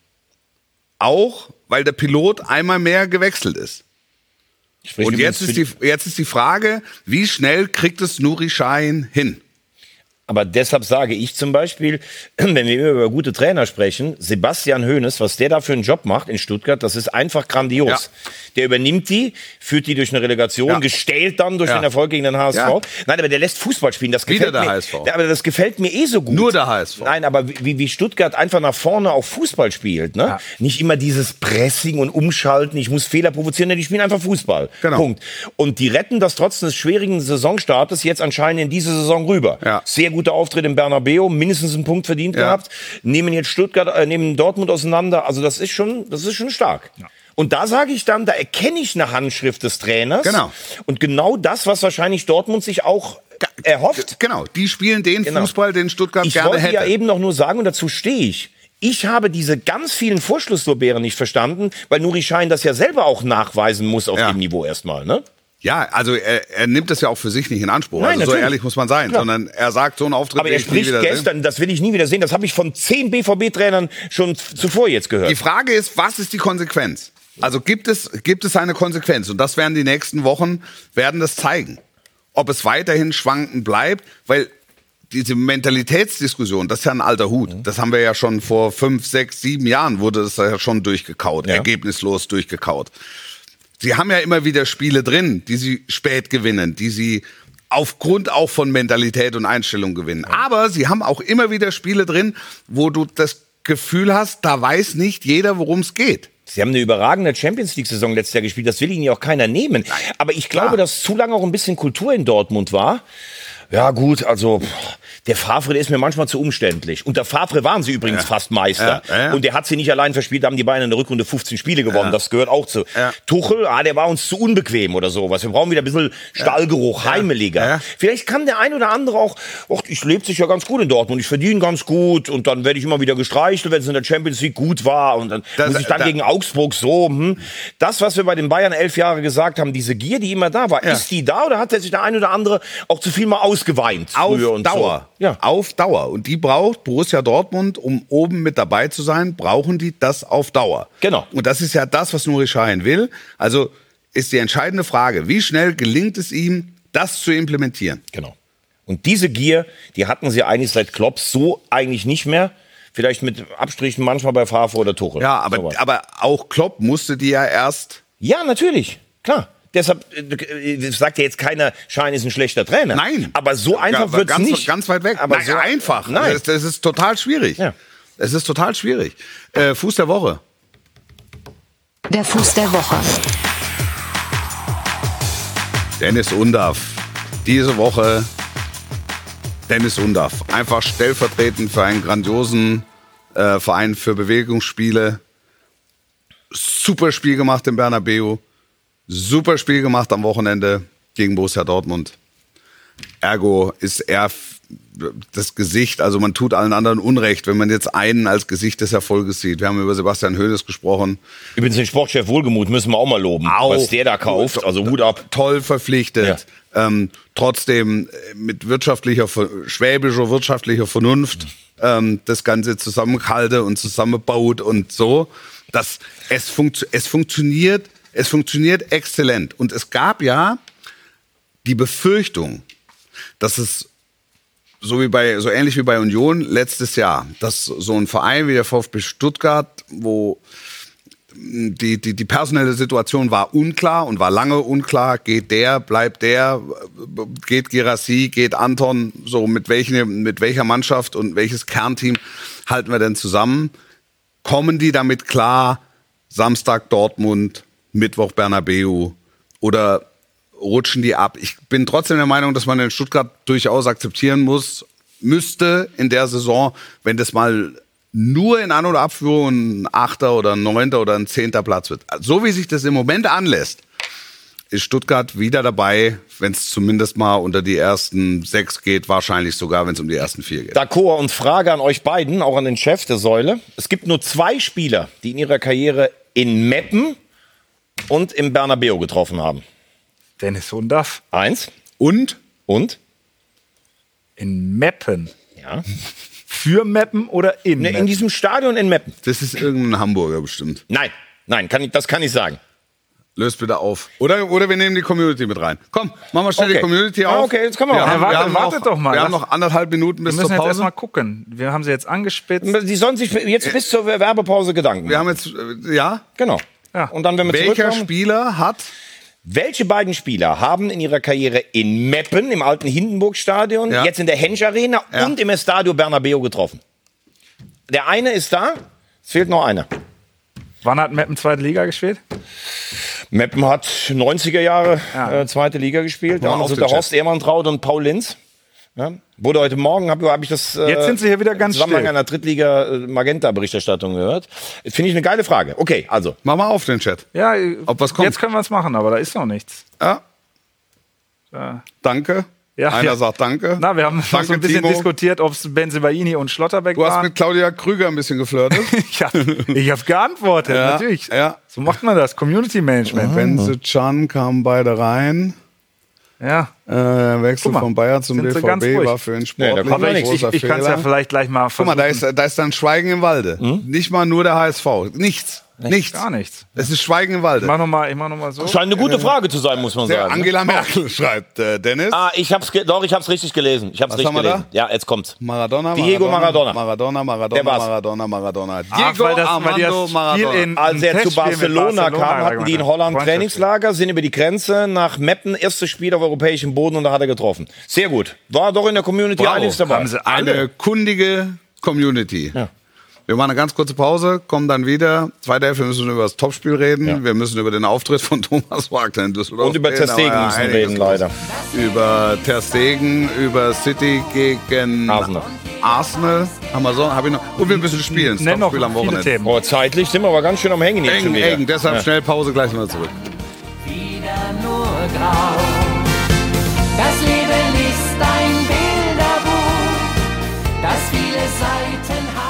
Auch, weil der Pilot einmal mehr gewechselt ist. Sprich, Und jetzt übrigens ist, die, jetzt ist die Frage, wie schnell kriegt es Nuri Sahin hin? Aber deshalb sage ich zum Beispiel, wenn wir über gute Trainer sprechen, Sebastian Hoeneß, was der da für einen Job macht in Stuttgart, das ist einfach grandios. Ja. Der übernimmt die, führt die durch eine Relegation, Ja. gestellt dann durch Ja. den Erfolg gegen den H S V. Ja. Nein, aber der lässt Fußball spielen. Das Wieder gefällt der mir. H S V. Aber das gefällt mir eh so gut. Nur der H S V. Nein, aber wie, wie Stuttgart einfach nach vorne auch Fußball spielt. Ne? Ja. Nicht immer dieses Pressing und Umschalten, ich muss Fehler provozieren, die spielen einfach Fußball. Genau. Punkt. Und die retten das trotz des schwierigen Saisonstartes jetzt anscheinend in diese Saison rüber. Ja. Sehr guter Auftritt im Bernabeu, mindestens einen Punkt verdient Ja. gehabt. Nehmen jetzt Stuttgart, äh, nehmen Dortmund auseinander. Also das ist schon, das ist schon stark. Und da sage ich dann, da erkenne ich eine Handschrift des Trainers. Genau. Und genau das, was wahrscheinlich Dortmund sich auch erhofft. Genau, die spielen den Genau. Fußball, den Stuttgart Ich gerne wollte hätte. ja eben noch nur sagen, und dazu stehe ich, ich habe diese ganz vielen Vorschlusslorbeeren nicht verstanden, weil Nuri Sahin das ja selber auch nachweisen muss auf Ja. dem Niveau erstmal, ne? Ja, also er, er nimmt das ja auch für sich nicht in Anspruch. Nein, also so natürlich. ehrlich muss man sein, Klar. sondern er sagt, so ein Auftritt Aber will er ich nie spricht wieder sehen. gestern, das will ich nie wieder sehen, das habe ich von zehn B V B-Trainern schon z- zuvor jetzt gehört. Die Frage ist, was ist die Konsequenz? Also gibt es, gibt es eine Konsequenz? Und das werden die nächsten Wochen, werden das zeigen. Ob es weiterhin schwanken bleibt, weil diese Mentalitätsdiskussion, das ist ja ein alter Hut. Das haben wir ja schon vor fünf, sechs, sieben Jahren, wurde das ja schon durchgekaut, Ja. ergebnislos durchgekaut. Sie haben ja immer wieder Spiele drin, die sie spät gewinnen, die sie aufgrund auch von Mentalität und Einstellung gewinnen. Aber sie haben auch immer wieder Spiele drin, wo du das Gefühl hast, da weiß nicht jeder, worum es geht. Sie haben eine überragende Champions-League-Saison letztes Jahr gespielt, das will Ihnen ja auch keiner nehmen. Aber ich glaube, klar. dass zu lange auch ein bisschen Kultur in Dortmund war. Ja gut, also pff, der Favre, der ist mir manchmal zu umständlich. Unter Favre waren sie übrigens Ja. fast Meister. Ja, ja, ja. Und der hat sie nicht allein verspielt, da haben die Bayern in der Rückrunde fünfzehn Spiele gewonnen. Ja. Das gehört auch zu. Ja. Tuchel, ah, der war uns zu unbequem oder sowas. Wir brauchen wieder ein bisschen Stallgeruch, heimeliger. Ja. Vielleicht kann der ein oder andere auch, ach, ich lebe sich ja ganz gut in Dortmund, ich verdiene ganz gut und dann werde ich immer wieder gestreichelt, wenn es in der Champions League gut war und dann Das- muss ich dann da- gegen Augsburg so. Hm. Das, was wir bei den Bayern elf Jahre gesagt haben, diese Gier, die immer da war, Ja. ist die da oder hat sich der ein oder andere auch zu viel mal ausgeweint? Auf früher und Dauer. So? Ja. Auf Dauer. Und die braucht Borussia Dortmund, um oben mit dabei zu sein, brauchen die das auf Dauer. Genau. Und das ist ja das, was Nuri Sahin will. Also ist die entscheidende Frage, wie schnell gelingt es ihm, das zu implementieren? Genau. Und diese Gier, die hatten sie eigentlich seit Klopp so eigentlich nicht mehr. Vielleicht mit Abstrichen manchmal bei Favre oder Tuchel. Ja, aber, Sowas. aber auch Klopp musste die ja erst... Ja, natürlich, klar. Deshalb äh, sagt ja jetzt keiner, Schein ist ein schlechter Trainer. Nein. Aber so einfach Ja, wird's ganz, nicht. Ganz weit weg. Aber Nein, so einfach. Nein. Das, das ist total schwierig. Ja. Es ist total schwierig. Äh, Fuß der Woche. Der Fuß der Woche. Dennis Undaff. Diese Woche Dennis Undaff. Einfach stellvertretend für einen grandiosen äh, Verein für Bewegungsspiele. Super Spiel gemacht im Bernabeu. Super Spiel gemacht am Wochenende gegen Borussia Dortmund. Ergo ist er f- das Gesicht, also man tut allen anderen Unrecht, wenn man jetzt einen als Gesicht des Erfolges sieht. Wir haben über Sebastian Hoeneß gesprochen. Übrigens den Sportchef Wohlgemuth müssen wir auch mal loben. Auch. Was der da kauft, also Hut ab. Toll verpflichtet. Ähm, trotzdem äh, mit wirtschaftlicher, ver- schwäbischer wirtschaftlicher Vernunft ähm, das Ganze zusammengehalten und zusammenbaut und so. Das, es, funktio- es funktioniert, es funktioniert exzellent. Und es gab ja die Befürchtung, dass es so wie bei, so ähnlich wie bei Union letztes Jahr, dass so ein Verein wie der VfB Stuttgart, wo die, die, die personelle Situation war unklar und war lange unklar, geht der, bleibt der, geht Girassi, geht Anton, so mit, welchen, mit welcher Mannschaft und welches Kernteam halten wir denn zusammen? Kommen die damit klar, Samstag Dortmund, Mittwoch Bernabeu oder rutschen die ab? Ich bin trotzdem der Meinung, dass man in Stuttgart durchaus akzeptieren muss, müsste in der Saison, wenn das mal nur in An- oder Abführung ein Achter oder ein Neunter oder ein Zehnter Platz wird. So wie sich das im Moment anlässt, ist Stuttgart wieder dabei, wenn es zumindest mal unter die ersten sechs geht, wahrscheinlich sogar, wenn es um die ersten vier geht. D'accord und Frage an euch beiden, auch an den Chef der Säule. Es gibt nur zwei Spieler, die in ihrer Karriere in Meppen und im Bernabeu getroffen haben. Dennis Undaff Eins Und und? in Meppen. Ja. Für Meppen oder in Ne, Meppen? in diesem Stadion in Meppen. das ist irgendein Hamburger bestimmt. Nein, nein, kann ich, das kann ich sagen. Löst bitte auf. Oder, oder wir nehmen die Community mit rein. Komm, machen wir schnell Okay. die Community Ah, auf. okay, jetzt können wir wir auch. haben, Ja, wir warte- haben wartet noch, doch mal. Wir haben Lass- noch anderthalb Minuten Wir bis müssen zur jetzt Pause. erstmal gucken. Wir haben sie jetzt angespitzt. Sie sollen sich jetzt bis zur Werbepause Gedanken Wir machen. haben jetzt, äh, ja. Genau. Ja. Und dann, wenn wir Welcher zurückkommen, Spieler hat welche beiden Spieler haben in ihrer Karriere in Meppen, im alten Hindenburg-Stadion, Ja. jetzt in der Hensch-Arena Ja. und im Estadio Bernabeu getroffen? Der eine ist da, es fehlt noch einer. Wann hat Meppen zweite Liga gespielt? Meppen hat neunziger Jahre Ja. äh, zweite Liga gespielt. Da Mal haben auf also den der Horst Ehrmantraut und Paul Linz. Ja. Wurde heute Morgen, habe hab ich das äh, Jetzt sind sie hier wieder ganz im Zusammenhang still. einer Drittliga-Magenta-Berichterstattung gehört. Finde ich eine geile Frage. Okay, also. Mach mal auf den Chat. Ja, Ob was kommt? jetzt können wir es machen, aber da ist noch nichts. Ja, Ja. danke. Ja, Einer ja. sagt Danke. Na, wir haben noch so Danke, ein bisschen Timo. diskutiert, ob es Bensebaini und Schlotterbeck Du hast waren. mit Claudia Krüger ein bisschen geflirtet. ich habe ich hab geantwortet, Ja, natürlich. ja. So macht man das, Community Management. Benze Can kamen beide rein. Ja. Äh, Wechsel Guck mal, von Bayern zum sind sie B V ganz B ruhig. war für ihn Nee, da sportlich kommt Aber ein ich, ich, großer ich kann es ja Fehler. vielleicht gleich mal Guck versuchen. mal, da ist, da ist dann Schweigen im Walde. Nicht mal nur der H S V. Nichts. Nichts. Gar nichts. Es ist Schweigen im Walde. Ich mach nochmal noch mal so. Scheint eine gute Frage zu sein, muss man Der sagen. ne? Angela Merkel schreibt, äh, Dennis. Ah, ich hab's ge- doch, ich hab's richtig gelesen. Ich hab's Was richtig haben wir gelesen. Ja, jetzt kommt's. Maradona, Diego Maradona. Maradona, Maradona, Der war's. Maradona, Maradona. Diego Ach, weil das, weil die Armando das Spiel Maradona. in, Als ein er zu Testspiel mit Barcelona kam, hatten die in gemacht Holland hat. Trainingslager, sind über die Grenze nach Meppen, erstes Spiel auf europäischem Boden und da hat er getroffen. Sehr gut. War doch in der Community Bravo. einiges dabei. Haben sie alle. Eine kundige Community. Ja. Wir machen eine ganz kurze Pause, kommen dann wieder. Zweite Hälfte, wir müssen über das Topspiel reden. Ja. Wir müssen über den Auftritt von Thomas Wagner in Düsseldorf Und über reden. Ter Stegen Aber ja, müssen wir einiges reden, los. leider. Über Ter Stegen, über City gegen Arsenal. Arsenal. Haben wir so, hab ich noch. Und wir müssen spielen. Das Nenn noch Topspiel am viele Wochenende. Themen. Oh, zeitlich sind wir aber ganz schön am Hängen jetzt schon Eng, wieder. eng. Deshalb Ja. schnell Pause, gleich mal zurück. nur grau. Das Leben ist ein Bilderbuch, das viele Seiten hat.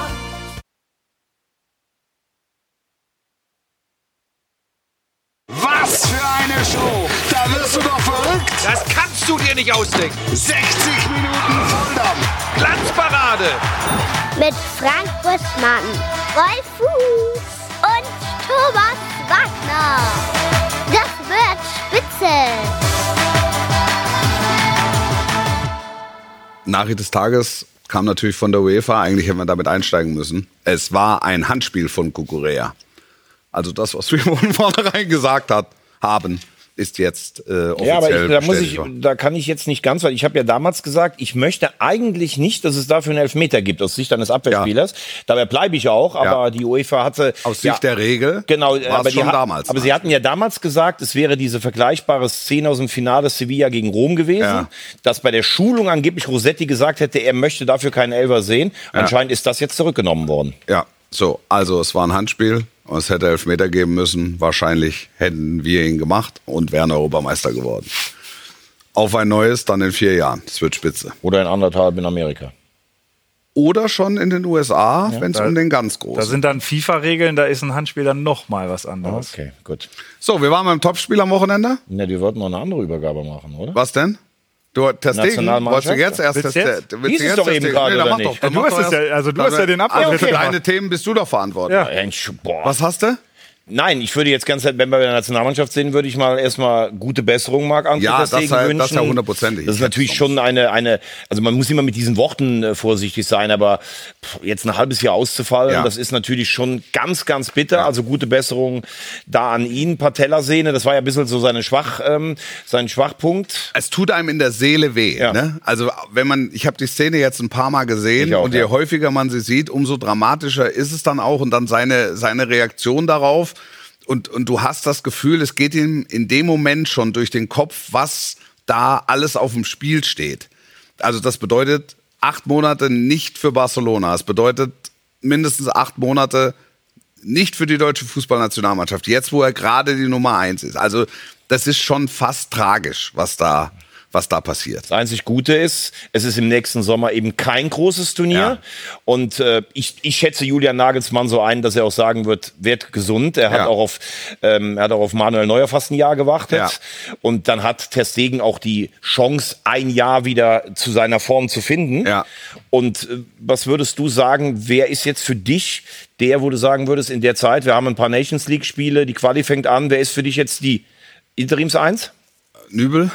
Was für eine Show! Da wirst du doch verrückt! Das kannst du dir nicht ausdenken. sechzig Minuten Volldampf! Glanzparade. Mit Frank Buschmann, Wolf Fuß und Thomas Wagner. Das wird spitze. Nachricht des Tages kam natürlich von der UEFA. Eigentlich hätten wir damit einsteigen müssen. Es war ein Handspiel von Kukurea. Also das, was wir von vornherein gesagt hat, haben, ist jetzt äh, offiziell Ja, aber ich, da muss ich, bestätigt. da kann ich jetzt nicht ganz, weil ich habe ja damals gesagt, ich möchte eigentlich nicht, dass es dafür einen Elfmeter gibt aus Sicht eines Abwehrspielers. Dabei bleibe ich auch, aber Ja. die UEFA hatte Aus Sicht ja, der Regel genau, war aber es die schon hat, damals. Aber sie hatten ja damals gesagt, es wäre diese vergleichbare Szene aus dem Finale Sevilla gegen Rom gewesen, Ja. dass bei der Schulung angeblich Rossetti gesagt hätte, er möchte dafür keinen Elfer sehen. Anscheinend ist das jetzt zurückgenommen worden. Ja, so, also es war ein Handspiel und es hätte Elfmeter geben müssen. Wahrscheinlich hätten wir ihn gemacht und wären Europameister geworden. Auf ein neues dann in vier Jahren. Das wird spitze. Oder in anderthalb in Amerika. Oder schon in den U S A, wenn es da- um den ganz Da großen. sind dann FIFA-Regeln, da ist ein Handspiel dann noch mal was anderes. Okay, gut. So, wir waren beim Topspiel am Wochenende. Na, wir wollten noch eine andere Übergabe machen, oder? Was denn? Du, Ter Stegen, Nationalmannschaft? wolltest du jetzt erst Willst du Ter- jetzt? willst du Hieß es jetzt doch Ter eben Stegen? gerade, Nee, dann oder mach nicht? doch, dann Du mach hast doch es ja- erst- also du dann- hast ja den Ah, Abschluss okay. gemacht. Deine Themen bist du doch verantwortlich. Ja. Mensch, boah. Was hast du? Nein, ich würde jetzt ganz, wenn wir bei der Nationalmannschaft sind, würde ich mal erstmal gute Besserung Marc Anke Ja, Ter das Stegen ja- das wünschen. ja hundertprozentig. Das ist Ich natürlich hab's schon eine, eine, also man muss immer mit diesen Worten äh, vorsichtig sein, aber pff, jetzt ein halbes Jahr auszufallen, Ja. das ist natürlich schon ganz, ganz bitter. Also gute Besserung da an ihn, Patellasehne, das war ja ein bisschen so seine Schwach, ähm, sein Schwachpunkt. Es tut einem in der Seele weh. Ja. Ne? Also wenn man, ich habe die Szene jetzt ein paar Mal gesehen Ich auch, und je ja. häufiger man sie sieht, umso dramatischer ist es dann auch und dann seine seine Reaktion darauf und und du hast das Gefühl, es geht ihm in dem Moment schon durch den Kopf, was da alles auf dem Spiel steht. Also das bedeutet acht Monate nicht für Barcelona. Es bedeutet mindestens acht Monate nicht für die deutsche Fußballnationalmannschaft. Jetzt, wo er gerade die Nummer eins ist. Also das ist schon fast tragisch, was da, was da passiert. Das einzig Gute ist, es ist im nächsten Sommer eben kein großes Turnier. Ja. Und äh, ich, ich schätze Julian Nagelsmann so ein, dass er auch sagen wird, wird gesund. Er hat, Ja. auch auf, ähm, er hat auch auf Manuel Neuer fast ein Jahr gewartet. Ja. Und dann hat Ter Stegen auch die Chance, ein Jahr wieder zu seiner Form zu finden. Ja. Und äh, was würdest du sagen, wer ist jetzt für dich der, wo du sagen würdest, in der Zeit, wir haben ein paar Nations League Spiele, die Quali fängt an, wer ist für dich jetzt die Interims eins? Nübel?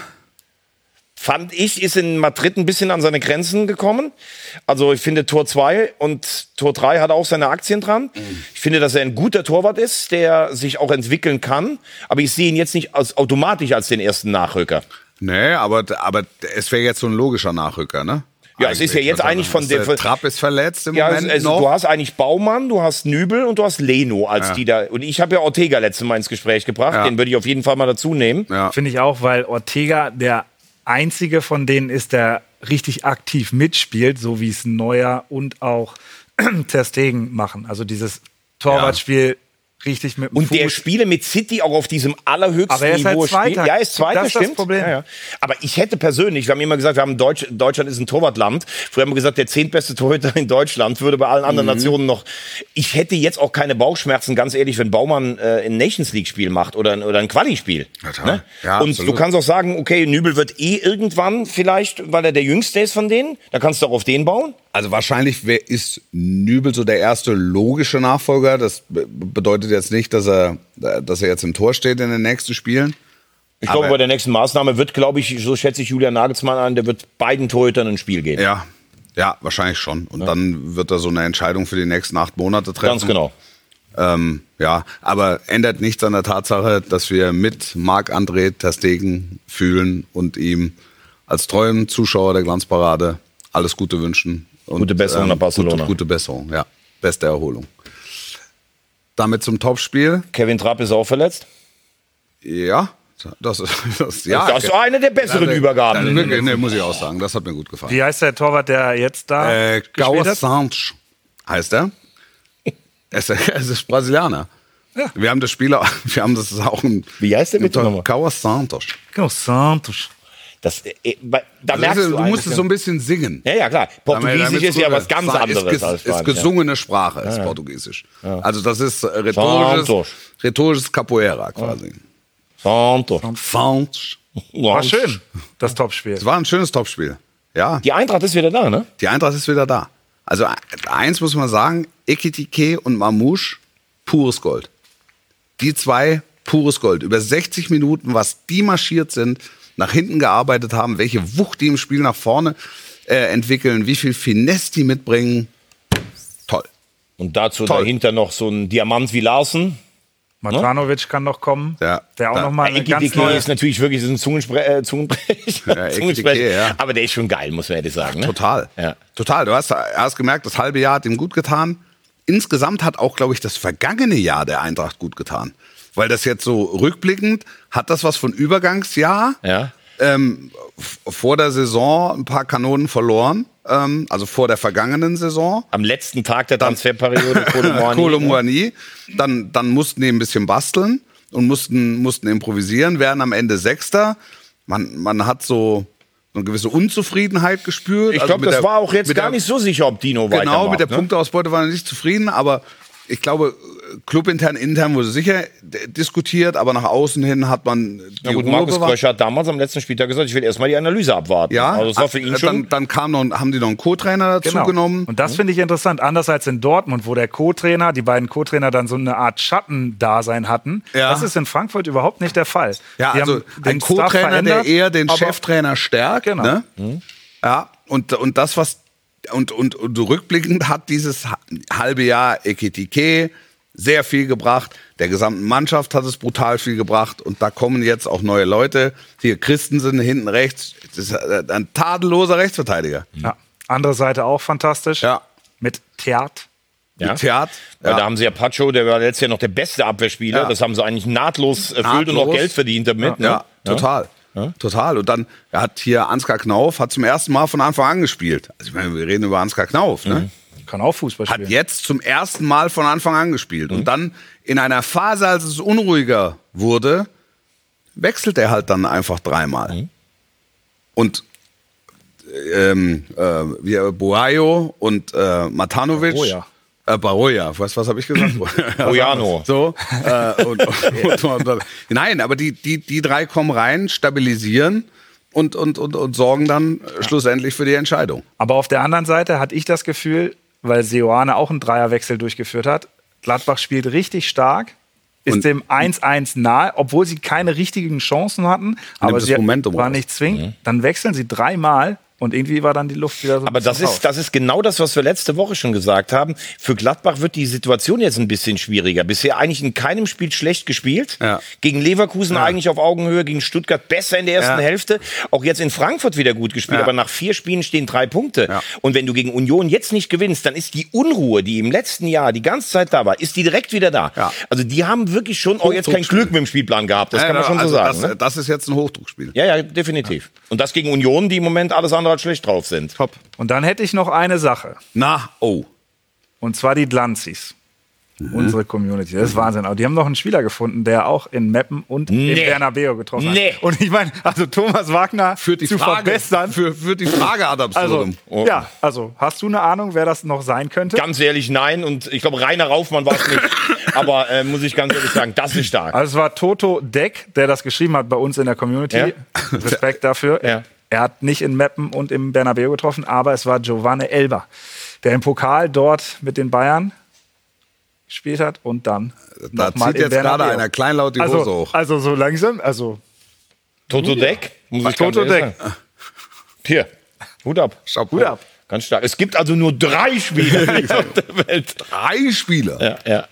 Fand ich, ist in Madrid ein bisschen an seine Grenzen gekommen. Also ich finde Tor zwei und Tor drei hat auch seine Aktien dran. Ich finde, dass er ein guter Torwart ist, der sich auch entwickeln kann. Aber ich sehe ihn jetzt nicht als, automatisch als den ersten Nachrücker. Nee, aber, aber es wäre jetzt so ein logischer Nachrücker, ne? Ja, es ist ja jetzt eigentlich von der der... Trapp ist verletzt im Ja, Moment also, noch. du hast eigentlich Baumann, du hast Nübel und du hast Leno als Ja. die da. Und ich habe ja Ortega letztes Mal ins Gespräch gebracht. Ja. Den würde ich auf jeden Fall mal dazu nehmen. Ja. Finde ich auch, weil Ortega der einzige von denen ist, der richtig aktiv mitspielt, so wie es Neuer und auch Ter Stegen machen. Also dieses Torwartspiel richtig mit dem Und Fuß. der Spiele mit City auch auf diesem allerhöchsten Aber er ist halt Niveau Zweiter. spielt. Ja, er ist Zweiter, Das ist das stimmt. Problem. Ja, ja. Aber ich hätte persönlich, wir haben immer gesagt, wir haben Deutsch, Deutschland ist ein Torwartland. Früher haben wir gesagt, der zehntbeste Torhüter in Deutschland würde bei allen anderen Mhm. Nationen noch. Ich hätte jetzt auch keine Bauchschmerzen, ganz ehrlich, wenn Baumann äh, ein Nations League Spiel macht oder ein, oder ein Quali-Spiel. Ja, toll. Ne? Ja, Und absolut. du kannst auch sagen, okay, Nübel wird eh irgendwann vielleicht, weil er der Jüngste ist von denen, da kannst du auch auf den bauen. Also wahrscheinlich wär, ist Nübel so der erste logische Nachfolger. Das be- bedeutet jetzt nicht, dass er, dass er jetzt im Tor steht in den nächsten Spielen. Ich glaube, Aber- bei der nächsten Maßnahme wird, glaube ich, so schätze ich Julian Nagelsmann an, der wird beiden Torhütern ein Spiel geben. Ja, ja, wahrscheinlich schon. Und dann wird er so eine Entscheidung für die nächsten acht Monate treffen. Ganz genau. Ähm, ja, aber ändert nichts an der Tatsache, dass wir mit Marc-André ter Stegen fühlen und ihm als treuen Zuschauer der Glanzparade alles Gute wünschen. Und, Gute Besserung nach Barcelona. Gute, gute Besserung, ja. Beste Erholung. Damit zum Topspiel. Kevin Trapp ist auch verletzt. Ja, das ist das, ja, das ist eine der besseren Ja, Übergaben. Ja, wirklich, nee, muss ich auch sagen. Das hat mir gut gefallen. Wie heißt der Torwart, der jetzt da Äh, gespielt Gauer hat? Santos heißt er. Es ist, es ist Brasilianer. Ja. Wir haben das Spiel, auch- wir haben das auch ein. Wie heißt der bitte nochmal? Gauer Santos. Genau, Santos. Das, äh, bei- da Also merkst das ist, du, du musst es eigentlich- so ein bisschen singen. Ja, ja, klar. Portugiesisch Damit- ist ja damit- was ganz ist anderes ges- als ist Spanisch. gesungene Sprache, ist Portugiesisch. Also das ist äh, rhetorisches, Santos. rhetorisches Capoeira quasi. Ja. Santo. Santos. War schön, das Topspiel. Es war ein schönes Topspiel. Ja, Die Eintracht ist wieder da, ne? die Eintracht ist wieder da. Also e- eins muss man sagen, Ekitike und Mamouche, pures Gold. Die zwei, pures Gold. Über sechzig Minuten, was die marschiert sind, nach hinten gearbeitet haben, welche Wucht die im Spiel nach vorne äh, entwickeln, wie viel Finesse die mitbringen. Toll. Und dazu Toll. dahinter noch so ein Diamant wie Larsen. Matanovic kann noch kommen. Ja. Der auch Ja. noch mal eine Eki ganz Dike neue... ist natürlich wirklich so ein Zungenspre äh, Zungenbrecher. Ja, Eki Zungensprecher. Dike, ja. Aber der ist schon geil, muss man ehrlich sagen. Ne? Total. Ja. Total. Du hast, hast gemerkt, das halbe Jahr hat ihm gut getan. Insgesamt hat auch, glaube ich, das vergangene Jahr der Eintracht gut getan. Weil das jetzt so rückblickend, hat das was von Übergangsjahr. Ja. Ähm, f- vor der Saison ein paar Kanonen verloren. Ähm, also vor der vergangenen Saison. Am letzten Tag der Transferperiode Kolo Muani. Kolo Muani. Dann, dann mussten die ein bisschen basteln und mussten, mussten improvisieren, werden am Ende Sechster. Man, man hat so eine gewisse Unzufriedenheit gespürt. Ich Also glaube, mit das der- war auch jetzt mit gar der- nicht so sicher, ob Dino weitermacht. Genau, mit der ne? Punkteausbeute waren wir nicht zufrieden, aber ich glaube, clubintern, intern wurde sicher d- diskutiert, aber nach außen hin hat man die Na gut, Ruhe Markus bewahrt. Kröscher hat damals am letzten Spieltag gesagt, ich will erstmal die Analyse abwarten. Ja, Also das war für ihn äh, schon... dann, dann kam noch, haben die noch einen Co-Trainer dazu Genau. genommen. Und das finde ich interessant. Anders als in Dortmund, wo der Co-Trainer, die beiden Co-Trainer dann so eine Art Schattendasein hatten. Ja. Das ist in Frankfurt überhaupt nicht der Fall. Ja, Die also haben ein den Staff Co-Trainer, der verändert, eher den aber- Cheftrainer stärkt. Genau. Ne? Ja, und, und das, was. Und, und, und rückblickend hat dieses ha- halbe Jahr Ekitike sehr viel gebracht. Der gesamten Mannschaft hat es brutal viel gebracht. Und da kommen jetzt auch neue Leute. Hier Christensen hinten rechts. Das ist ein tadelloser Rechtsverteidiger. Ja. Andere Seite auch fantastisch. Ja. Mit Theat. Ja. Theat. Weil Ja. da haben sie ja Pacho, der war letztes Jahr noch der beste Abwehrspieler. Ja. Das haben sie eigentlich nahtlos erfüllt und Nahtlos. noch Geld verdient damit. Ja, Ne? total. Total. Und dann hat hier Ansgar Knauf hat zum ersten Mal von Anfang an gespielt. Also ich meine, wir reden über Ansgar Knauf, ne? Kann auch Fußball Hat spielen. jetzt zum ersten Mal von Anfang an gespielt. Und dann in einer Phase, als es unruhiger wurde, wechselt er halt dann einfach dreimal. Und ähm, äh, wie Boayo und äh, Matanovic. Baroja. Äh, Baroja, was, was habe ich gesagt? Bojano. So. Äh, und, und, und, und, nein, aber die, die, die drei kommen rein, stabilisieren und, und, und, und sorgen dann schlussendlich für die Entscheidung. Aber auf der anderen Seite hatte ich das Gefühl, weil Seoane auch einen Dreierwechsel durchgeführt hat, Gladbach spielt richtig stark, ist Und- dem eins eins nahe, obwohl sie keine richtigen Chancen hatten, aber das sie Momentum war raus. nicht zwingend. Dann wechseln sie dreimal und irgendwie war dann die Luft wieder so. Aber ein das bisschen raus. ist, das ist genau das, was wir letzte Woche schon gesagt haben. Für Gladbach wird die Situation jetzt ein bisschen schwieriger. Bisher eigentlich in keinem Spiel schlecht gespielt. Ja. Gegen Leverkusen eigentlich auf Augenhöhe, gegen Stuttgart besser in der ersten Ja. Hälfte. Auch jetzt in Frankfurt wieder gut gespielt, Ja. aber nach vier Spielen stehen drei Punkte. Ja. Und wenn du gegen Union jetzt nicht gewinnst, dann ist die Unruhe, die im letzten Jahr die ganze Zeit da war, ist die direkt wieder da. Ja. Also die haben wirklich schon auch jetzt kein Hochdruckspiel. Glück mit dem Spielplan gehabt. Das Ja, kann man schon also so sagen. Das, ne? das ist jetzt ein Hochdruckspiel. Ja, ja, definitiv. Und das gegen Union, die im Moment alles andere als schlecht drauf sind. Top. Und dann hätte ich noch eine Sache. Na, oh. Und zwar die Dlanzis. Unsere Community, das ist Wahnsinn. Aber die haben noch einen Spieler gefunden, der auch in Meppen und Nee. in Bernabeu getroffen Nee. hat. Und ich meine, also Thomas Wagner Führt die zu Frage, verbessern. für, für die Frage ad Also, absurdum. Oh. ja, also, hast du eine Ahnung, wer das noch sein könnte? Ganz ehrlich, nein. Und ich glaube, Rainer Raufmann war es nicht. Aber äh, muss ich ganz ehrlich sagen, das ist stark. Also es war Toto Deck, der das geschrieben hat bei uns in der Community. Ja. Respekt dafür. Ja. Er hat nicht in Meppen und im Bernabeu getroffen, aber es war Giovanni Elber, der im Pokal dort mit den Bayern gespielt hat und dann Da noch mal zieht im jetzt gerade Bernabeu. einer kleinlaut die Hose also, hoch. also so langsam, also Toto Deck? Muss ich ganz Toto ehrlich Deck. sagen. Hier, Hut ab. Chapeau. Hut ab. Ganz stark. Es gibt also nur drei Spieler auf der Welt. Drei Spieler. Ja, ja.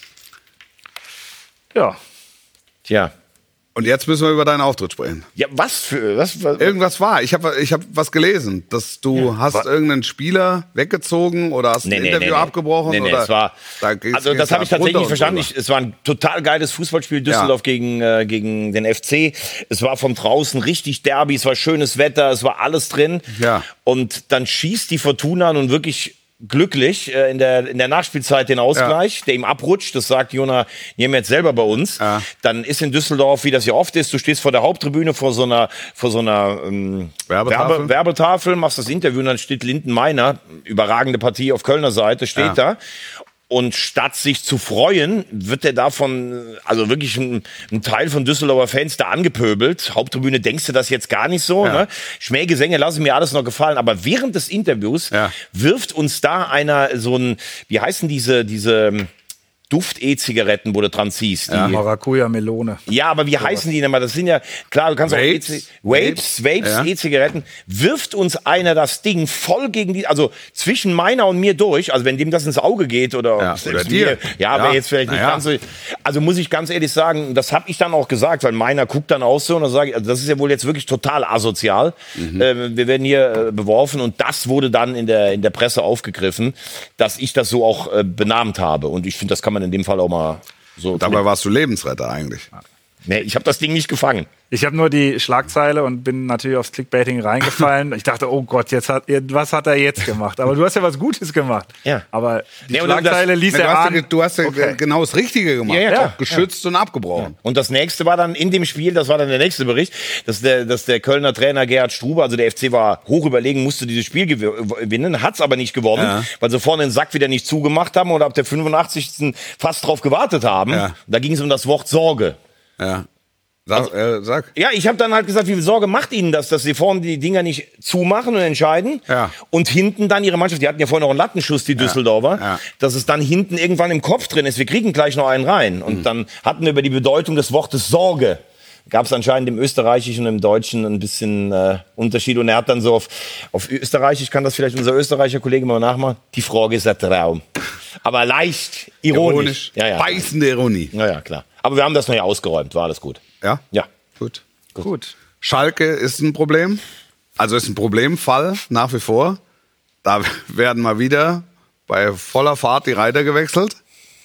Ja. Tja. Und jetzt müssen wir über deinen Auftritt sprechen. Ja, was für. Was, was, Irgendwas war. Ich habe ich hab was gelesen, dass du hast irgendeinen Spieler weggezogen oder hast Nee, ein nee, Interview nee, nee. abgebrochen. Nee, nee, oder es war, da geht's- also geht's das habe ich ja tatsächlich runter nicht und verstanden. drüber. Ich, es war ein total geiles Fußballspiel Düsseldorf gegen, äh, gegen den F C. Es war von draußen richtig Derby, es war schönes Wetter, es war alles drin. Ja. Und dann schießt die Fortuna nun wirklich glücklich äh, in, der, in der Nachspielzeit den Ausgleich, der ihm abrutscht. Das sagt Jona Niemetz selber bei uns. Ja. Dann ist in Düsseldorf, wie das ja oft ist, du stehst vor der Haupttribüne vor so einer, vor so einer ähm, Werbetafel. Werbe, Werbetafel, machst das Interview und dann steht Linden Meiner, überragende Partie auf Kölner Seite, steht Ja. da. Und statt sich zu freuen, wird er davon, also wirklich ein, ein Teil von Düsseldorfer Fans da angepöbelt. Haupttribüne, denkst du das jetzt gar nicht so? Ja. Ne? Schmähgesänge lassen mir alles noch gefallen. Aber während des Interviews Ja. wirft uns da einer so ein, wie heißen diese, diese Duft-E-Zigaretten, wo du dran ziehst? Die, Maracuja Melone. ja, aber wie heißen die denn mal? Das sind ja, klar, du kannst Vapes. auch E-Zig- Vapes, Vapes, Ja. E-Zigaretten. Wirft uns einer das Ding voll gegen die, also zwischen meiner und mir durch, also wenn dem das ins Auge geht oder, Ja, selbst oder dir. mir, ja, Ja, wäre jetzt vielleicht nicht na ja. ganz so, also muss ich ganz ehrlich sagen, das habe ich dann auch gesagt, weil meiner guckt dann auch so und dann sage ich, also das ist ja wohl jetzt wirklich total asozial. Mhm. Ähm, wir werden hier äh, beworfen und das wurde dann in der, in der Presse aufgegriffen, dass ich das so auch äh, benannt habe und ich finde, das kann man in dem Fall auch mal so. Dabei warst du Lebensretter eigentlich. Nee, ich habe das Ding nicht gefangen. Ich habe nur die Schlagzeile und bin natürlich aufs Clickbaiting reingefallen. Ich dachte, oh Gott, jetzt hat, was hat er jetzt gemacht? Aber du hast ja was Gutes gemacht. Ja. Aber die Nee, und Schlagzeile das- ließ Du er hast, ja, ahnen. du hast ja Okay. genau das Richtige gemacht. Ja, ja, klar. Geschützt und abgebrochen. Und das nächste war dann in dem Spiel, das war dann der nächste Bericht, dass der, dass der Kölner Trainer Gerhard Struber, also der F C war hoch überlegen, musste dieses Spiel gew- gewinnen, hat's aber nicht gewonnen, Ja. weil sie vorne den Sack wieder nicht zugemacht haben und ab der fünfundachtzigsten fast drauf gewartet haben. Ja. Da ging es um das Wort Sorge. Ja. Sag, äh, sag. Ja, ich habe dann halt gesagt, wie viel Sorge macht Ihnen das, dass Sie vorne die Dinger nicht zumachen und entscheiden Ja. und hinten dann Ihre Mannschaft, die hatten ja vorhin noch einen Lattenschuss, die Düsseldorfer, Ja. dass es dann hinten irgendwann im Kopf drin ist, wir kriegen gleich noch einen rein. Und Mhm. dann hatten wir über die Bedeutung des Wortes Sorge. Gab es anscheinend im Österreichischen und im Deutschen ein bisschen äh, Unterschied. Und er hat dann so auf, auf Österreichisch, kann das vielleicht unser österreicher Kollege mal nachmachen, die Frage ist ein Traum. Aber leicht ironisch. Ironisch. Ja, ja. Beißende Ironie. Ja, ja, klar. Aber wir haben das noch ja ausgeräumt, war alles gut. Ja? Ja. Gut. Gut. Schalke ist ein Problem. Also ist ein Problemfall nach wie vor. Da werden mal wieder bei voller Fahrt die Reiter gewechselt.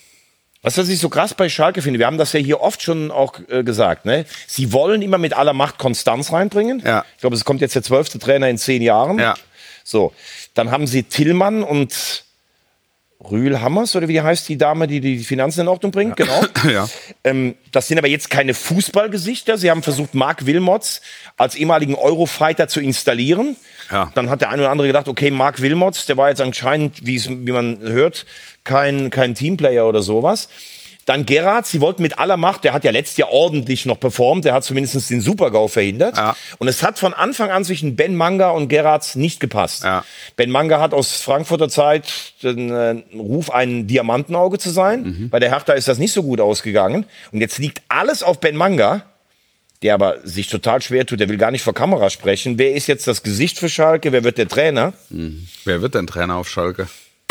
Was was ich so krass bei Schalke finde, wir haben das ja hier oft schon auch äh, gesagt, ne? Sie wollen immer mit aller Macht Konstanz reinbringen. Ja. Ich glaube, es kommt jetzt der zwölfte Trainer in zehn Jahren. Ja. So, dann haben sie Tillmann und Rühl Hammers, oder wie heißt die Dame, die die Finanzen in Ordnung bringt? Genau. Ja. Ähm, das sind aber jetzt keine Fußballgesichter. Sie haben versucht, Marc Wilmots als ehemaligen Eurofighter zu installieren. Ja. Dann hat der eine oder andere gedacht, okay, Marc Wilmots, der war jetzt anscheinend, wie es- wie man hört, kein, kein Teamplayer oder sowas. Dann Gerrard, sie wollten mit aller Macht, der hat ja letztes Jahr ordentlich noch performt, der hat zumindest den Super-GAU verhindert. Ja. Und es hat von Anfang an zwischen Ben Manga und Gerrard nicht gepasst. Ja. Ben Manga hat aus Frankfurter Zeit den äh, Ruf, ein Diamantenauge zu sein. Mhm. Bei der Hertha ist das nicht so gut ausgegangen. Und jetzt liegt alles auf Ben Manga, der aber sich total schwer tut. Der will gar nicht vor Kamera sprechen. Wer ist jetzt das Gesicht für Schalke? Wer wird der Trainer? Wer wird denn Trainer auf Schalke?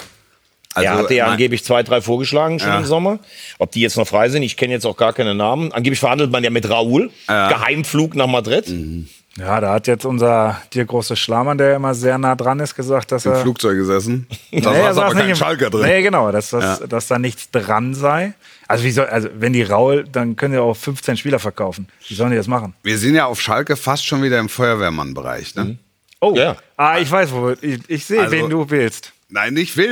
Er hatte ja mein- angeblich zwei, drei vorgeschlagen schon Ja. im Sommer. Ob die jetzt noch frei sind, ich kenne jetzt auch gar keine Namen. Angeblich verhandelt man ja mit Raoul. Ja. Geheimflug nach Madrid. Ja, da hat jetzt unser dir große Schlamann, der immer sehr nah dran ist, gesagt, dass im er. Flugzeug gesessen. Da Nee, er saß saß aber nicht kein im- Schalker drin. Nee, genau, dass, dass, Ja. dass da nichts dran sei. Also, wie soll, also wenn die Raul, dann können die auch fünfzehn Spieler verkaufen. Wie sollen die das machen? Wir sind ja auf Schalke fast schon wieder im Feuerwehrmann-Bereich. Ne? Oh, Ja. ah, ich weiß, wo. Ich, ich sehe, Also- wen du willst. Nein, nicht willst.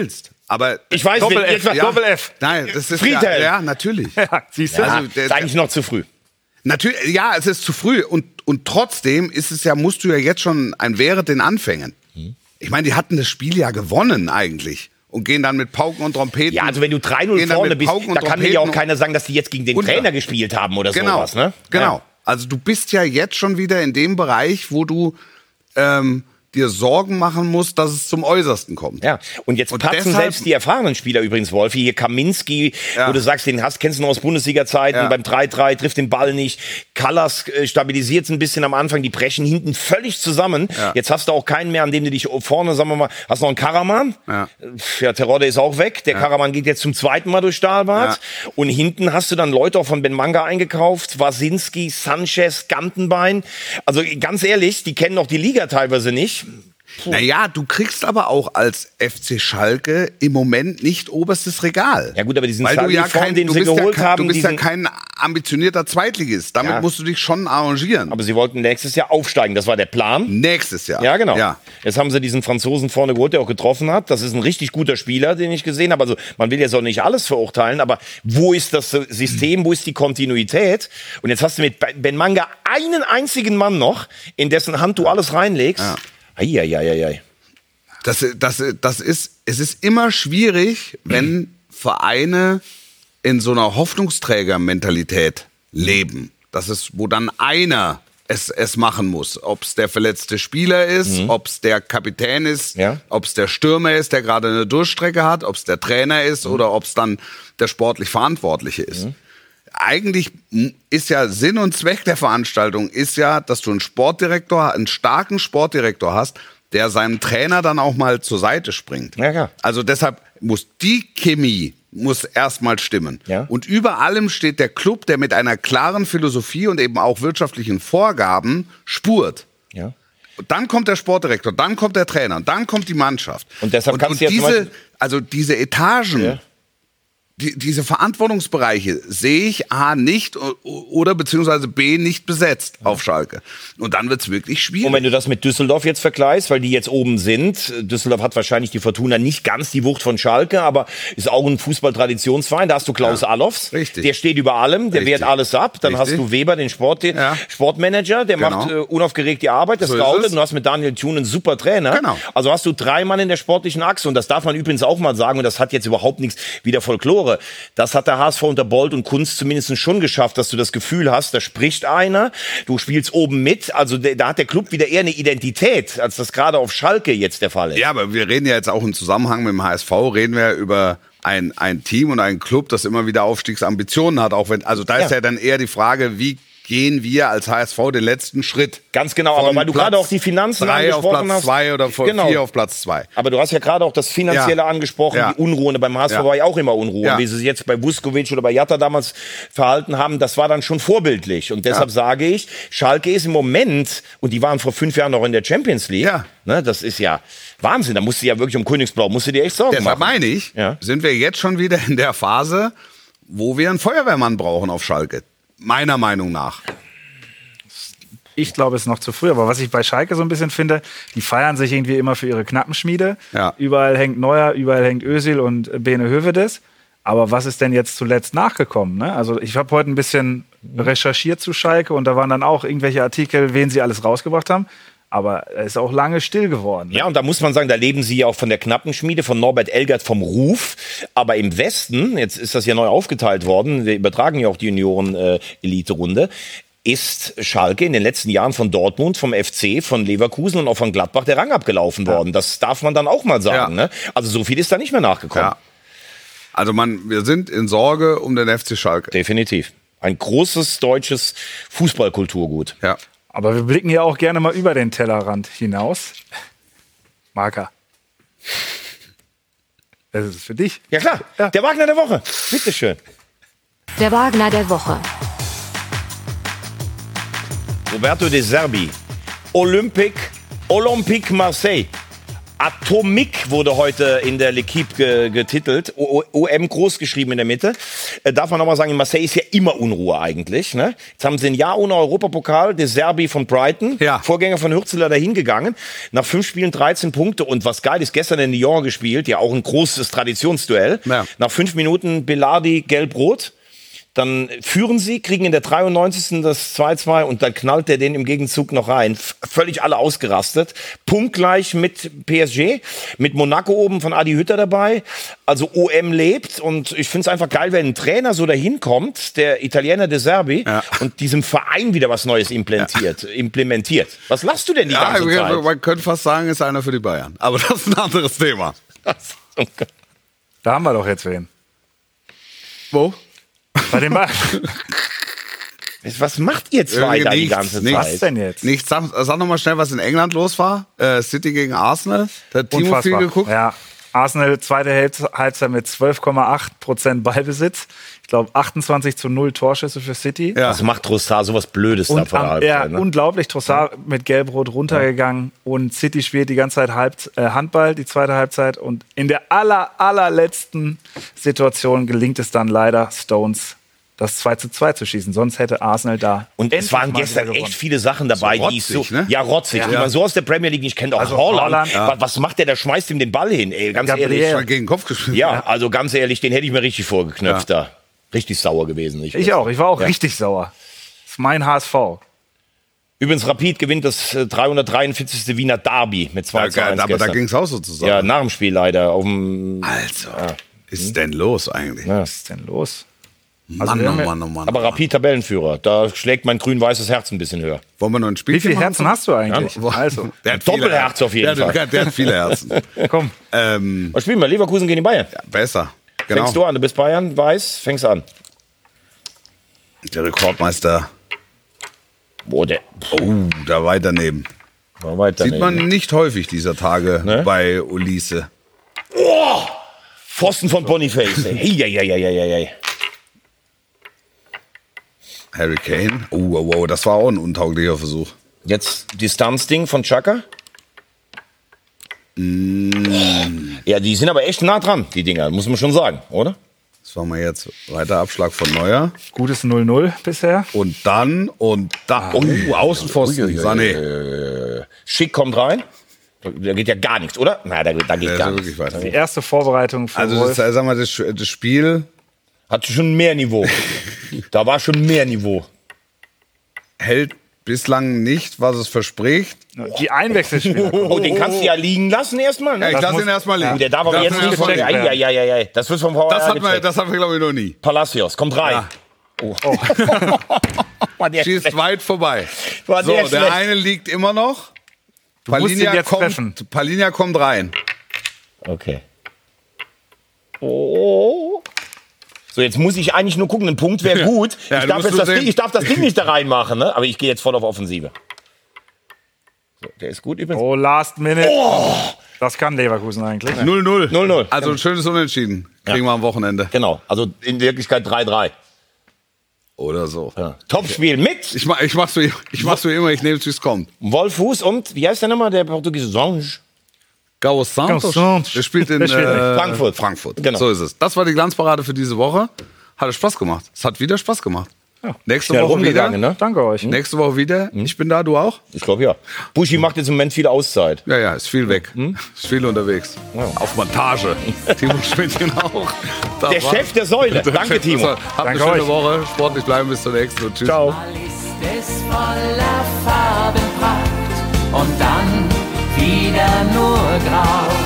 Aber Ich weiß, Doppel wer- F, jetzt war ja, Doppel F. Nein, das ist Friedhelm. ja, ja natürlich. Ja, siehst du? Ja, Also, der- ist eigentlich noch zu früh. Natürlich, ja, es ist zu früh und, und trotzdem ist es ja, musst du ja jetzt schon ein Wehret den Anfängen. Ich meine, die hatten das Spiel ja gewonnen eigentlich und gehen dann mit Pauken und Trompeten. Ja, also wenn du drei null gehen dann vorne mit bist, Pauken und da kann mir ja auch Trompeten keiner sagen, dass die jetzt gegen den unter. Trainer gespielt haben oder genau, sowas. Ne? Genau. Ja. Also du bist ja jetzt schon wieder in dem Bereich, wo du ähm, dir Sorgen machen musst, dass es zum Äußersten kommt. Ja, und jetzt Und platzen deshalb- selbst die erfahrenen Spieler übrigens, Wolfi. Hier Kaminski, Ja. wo du sagst, den hast, kennst du noch aus Bundesliga-Zeiten, Ja. beim drei drei, trifft den Ball nicht. Callas äh, stabilisiert es ein bisschen am Anfang, die brechen hinten völlig zusammen. Ja. Jetzt hast du auch keinen mehr, an dem du dich vorne, sagen wir mal, hast noch einen Karaman. Ja. Ja, Terodde ist auch weg. Der Karaman geht jetzt zum zweiten Mal durch Stahlbad. Und hinten hast du dann Leute auch von Ben Manga eingekauft. Wasinski, Sanchez, Gantenbein. Also ganz ehrlich, die kennen doch die Liga teilweise nicht. Naja, du kriegst aber auch als F C Schalke im Moment nicht oberstes Regal. Ja gut, aber diesen Weil du ja Form, kein, den du sie bist ja, geholt kein- haben, du bist ja diesen, kein ambitionierter Zweitligist. Damit Ja. musst du dich schon arrangieren. aber sie wollten nächstes Jahr aufsteigen, das war der Plan. Nächstes Jahr. Ja, genau. Ja. Jetzt haben sie diesen Franzosen vorne geholt, der auch getroffen hat. Das ist ein richtig guter Spieler, den ich gesehen habe. Also man will jetzt auch nicht alles verurteilen, aber wo ist das System, wo ist die Kontinuität? Und jetzt hast du mit Ben Manga einen einzigen Mann noch, in dessen Hand du alles reinlegst. Ja. Eieieiei. Das, das, das ist, es ist immer schwierig, wenn Vereine in so einer Hoffnungsträgermentalität leben. Das ist, wo dann einer es, es machen muss. Ob es der verletzte Spieler ist, Mhm. ob es der Kapitän ist, Ja. ob es der Stürmer ist, der gerade eine Durchstrecke hat, ob es der Trainer ist Mhm. oder ob es dann der sportlich Verantwortliche ist. Eigentlich ist ja Sinn und Zweck der Veranstaltung ist ja, dass du einen Sportdirektor, einen starken Sportdirektor hast, der seinem Trainer dann auch mal zur Seite springt. Ja, klar. Also deshalb muss die Chemie muss erstmal stimmen. Ja. Und über allem steht der Club, der mit einer klaren Philosophie und eben auch wirtschaftlichen Vorgaben spurt. Ja. Und dann kommt der Sportdirektor, dann kommt der Trainer und dann kommt die Mannschaft. Und deshalb und, kannst und du ja zum diese, Beispiel- also diese Etagen, Ja. die, diese Verantwortungsbereiche sehe ich A nicht o- oder beziehungsweise B nicht besetzt auf Schalke. Und dann wird's wirklich schwierig. Und wenn du das mit Düsseldorf jetzt vergleichst, weil die jetzt oben sind, Düsseldorf hat wahrscheinlich die Fortuna nicht ganz die Wucht von Schalke, aber ist auch ein Fußballtraditionsverein. Da hast du Klaus Ja. Allofs, Richtig. der steht über allem, der Richtig. wehrt alles ab. Dann Richtig. hast du Weber, den Sport, den Ja. Sportmanager, der Genau. macht äh, unaufgeregt die Arbeit, der So ist scoutet. es. Und du hast mit Daniel Thune einen super Trainer. Genau. Also hast du drei Mann in der sportlichen Achse. Und das darf man übrigens auch mal sagen. Und das hat jetzt überhaupt nichts wieder Folklore. Das hat der H S V unter Bolt und Kunst zumindest schon geschafft, dass du das Gefühl hast, da spricht einer, du spielst oben mit. Also der, da hat der Club wieder eher eine Identität, als das gerade auf Schalke jetzt der Fall ist. Ja, aber wir reden ja jetzt auch im Zusammenhang mit dem H S V, reden wir über ein, ein Team und einen Club, das immer wieder Aufstiegsambitionen hat. Auch wenn, also da ist Ja. ja dann eher die Frage, wie gehen wir als H S V den letzten Schritt? Ganz genau, aber Von weil du Platz gerade auch die Finanzen drei auf angesprochen Platz hast. zwei oder von Genau. vier auf Platz zwei. Aber du hast ja gerade auch das Finanzielle Ja. angesprochen, Ja. die Unruhe. Beim H S V Ja. war ja auch immer Unruhe. Ja. Wie sie sich jetzt bei Vuskovic oder bei Jatta damals verhalten haben, das war dann schon vorbildlich. Und deshalb Ja. sage ich, Schalke ist im Moment, und die waren vor fünf Jahren noch in der Champions League, Ja. ne, das ist ja Wahnsinn. Da musst du ja wirklich um Königsblau, musst du dir echt Sorgen Deshalb machen. meine ich, Ja. sind wir jetzt schon wieder in der Phase, wo wir einen Feuerwehrmann brauchen auf Schalke. Meiner Meinung nach. Ich glaube, es ist noch zu früh. Aber was ich bei Schalke so ein bisschen finde, die feiern sich irgendwie immer für ihre Knappenschmiede. Ja. Überall hängt Neuer, überall hängt Özil und Bene Hövedes. Aber was ist denn jetzt zuletzt nachgekommen? Ne? Also ich habe heute ein bisschen recherchiert zu Schalke und da waren dann auch irgendwelche Artikel, wen sie alles rausgebracht haben. Aber er ist auch lange still geworden. Ne? Ja, und da muss man sagen, da leben sie ja auch von der Knappenschmiede, von Norbert Elgert vom Ruf. Aber im Westen, jetzt ist das ja neu aufgeteilt worden, wir übertragen ja auch die Junioren-Elite-Runde, ist Schalke in den letzten Jahren von Dortmund, vom F C, von Leverkusen und auch von Gladbach der Rang abgelaufen worden. Das darf man dann auch mal sagen. Ja. Ne? Also so viel ist da nicht mehr nachgekommen. Ja. Also man, wir sind in Sorge um den F C Schalke. Definitiv. Ein großes deutsches Fußballkulturgut. Ja. Aber wir blicken ja auch gerne mal über den Tellerrand hinaus. Marker. Das ist für dich. Ja klar, Ja. der Wagner der Woche. Bitteschön. Der Wagner der Woche. Roberto De Zerbi. Olympique, Olympique Marseille. Atomic wurde heute in der L'Equipe ge getitelt. O M groß geschrieben in der Mitte. äh, darf man noch mal sagen, in Marseille ist ja immer Unruhe eigentlich. Ne? Jetzt haben sie ein Jahr ohne Europapokal, De Zerbi von Brighton, Ja. Vorgänger von Hürzeler, dahin gegangen. Nach fünf Spielen dreizehn Punkte und was geil ist, gestern in Lyon gespielt, ja auch ein großes Traditionsduell. Ja. Nach fünf Minuten Belardi gelb-rot. Dann führen sie, kriegen in der dreiundneunzigsten das zwei zwei und dann knallt der den im Gegenzug noch rein. V- völlig alle ausgerastet. Punktgleich mit P S G, mit Monaco oben von Adi Hütter dabei. Also O M lebt und ich finde es einfach geil, wenn ein Trainer so dahin kommt, der Italiener De Zerbi, Ja. und diesem Verein wieder was Neues implementiert. implementiert. Was lachst du denn die Ja, ganze Zeit? man, man könnte fast sagen, ist einer für die Bayern. Aber das ist ein anderes Thema. Da haben wir doch jetzt wen. Wo? Bei den Bayern. Was macht ihr zwei Äh, da die nichts, ganze nichts. Zeit? Was denn jetzt? Nichts. Sag, sag noch mal schnell, was in England los war. Äh, City gegen Arsenal. Da hat Timo viel Unfassbar. geguckt. Ja. Arsenal zweite Halb- Halbzeit mit zwölf Komma acht Prozent Ballbesitz. Ich glaube achtundzwanzig zu null Torschüsse für City. Ja. Was macht Trossard sowas Blödes da Und vor der am, ja, Halbzeit? Ne? unglaublich, Trossard mit Gelb-Rot runtergegangen und City spielt die ganze Zeit Halb, äh, Handball, die zweite Halbzeit und in der aller, allerletzten Situation gelingt es dann leider Stones, das zwei zu zwei zu schießen. Sonst hätte Arsenal da Und es endlich waren mal gestern wieder gewonnen. echt viele Sachen dabei, So die ich so, rotzig, ne? ja, rotzig, die man so aus der Premier League nicht kennt. Auch Also Haaland, Haaland, wa- was macht der, der schmeißt ihm den Ball hin, ey, ganz Gabriel. ehrlich. Mal gegen den Kopf gespielt. Ja, also ganz ehrlich, den hätte ich mir richtig vorgeknöpft da. Richtig sauer gewesen. Ich auch, ich war auch Ja. richtig sauer. Das ist mein H S V. Übrigens, Rapid gewinnt das äh, dreihundertdreiundvierzigste Wiener Derby mit zwei Ja, zu geil, eins aber da gestern. ging es auch sozusagen. Ja, nach dem Spiel leider. Auf dem, Also, ist denn los eigentlich? Ja. Was ist denn los? Mann, Also wir oh haben ja- Mann, oh Mann. aber Rapid Tabellenführer. Da schlägt mein grün-weißes Herz ein bisschen höher. Wollen wir noch ein Spiel Wie viele machen? Herzen hast du eigentlich? Ja, Also, Der hat viele Doppelherz Herzen. auf jeden der, Fall. Der, der hat viele Herzen. komm. ähm, Was spielen wir? Leverkusen gegen die Bayern. besser. Genau. Fängst du an? Du bist Bayern, weiß, fängst an. Der Rekordmeister. Boah, der Oh, da weit daneben. war weit Sieht daneben. man nicht häufig dieser Tage Ne? bei Ulisse. Pfosten von Boniface. ey. Heieieiei. Harry Kane. Oh, wow, wow, das war auch ein untauglicher Versuch. Jetzt Distanzding von Chaka. Ja, die sind aber echt nah dran, die Dinger, muss man schon sagen, oder? Das war mal jetzt weiter Abschlag von Neuer. Gutes null null bisher. Und dann und da. Oh, Außenpfosten. Sané. Schick kommt rein. Da geht ja gar nichts, oder? Nein, da, da geht Der ist gar ja nichts. wirklich weiter. Die erste Vorbereitung für Also, Wolf. das, sag mal, das, das Spiel Hat schon mehr Niveau. Da war schon mehr Niveau. hält bislang nicht, was es verspricht. Die Einwechselspieler. Oh, den kannst du ja liegen lassen erstmal. Ja, Ne? ich lasse muss- ihn erstmal liegen. Der darf aber Das jetzt muss nicht von... erstmal liegen. gecheckt werden. Eieieiei. Das wird vom V A R Das hatten wir, gecheckt. das hatten wir, glaube ich, noch nie. Palacios, kommt rein. Ja. Oh. War der Schießt schlecht. weit vorbei. War So, der der schlecht. eine liegt immer noch. musst ihn jetzt treffen. kommt, Palinja kommt rein. Okay. Oh. So, jetzt muss ich eigentlich nur gucken. Ein Punkt wäre gut. Ja, ich, du darf musst jetzt nur das sehen. Ding, ich darf das Ding nicht da reinmachen, ne? Aber ich gehe jetzt voll auf Offensive. So, der ist gut übrigens. Oh, last minute. Das kann Leverkusen eigentlich. null null. null null. Also ein schönes Unentschieden. Kriegen wir am Wochenende. Genau, also in Wirklichkeit drei drei. Oder so. Ja. Topspiel mit Ich, mach, ich mach's so, ich mach's so immer, ich nehme es, wie es kommt. Wolfuß und, wie heißt der nochmal, der Portugiese? Songe. Gauss Santos. Gauss Santos. Der spielt in Der spielt in äh, Frankfurt. Frankfurt. Genau. So ist es. Das war die Glanzparade für diese Woche. Hat Spaß gemacht. Es hat wieder Spaß gemacht. Nächste Schnell Woche wieder. rumgegangen, ne? Danke euch. Nächste Woche wieder. Ich bin da, du auch? Ich glaube ja. Buschi macht jetzt im Moment viel Auszeit. Ja, ja, ist viel weg. Ist viel unterwegs. Auf Montage. Timo Schmidtchen auch. Da Der war- Chef der Säule. Danke, Timo. So, habt eine Danke schöne euch. Woche. Sportlich bleiben bis zur nächsten. Und tschüss. Ciao. Mal ist es voller Farbenpracht und dann wieder nur grau.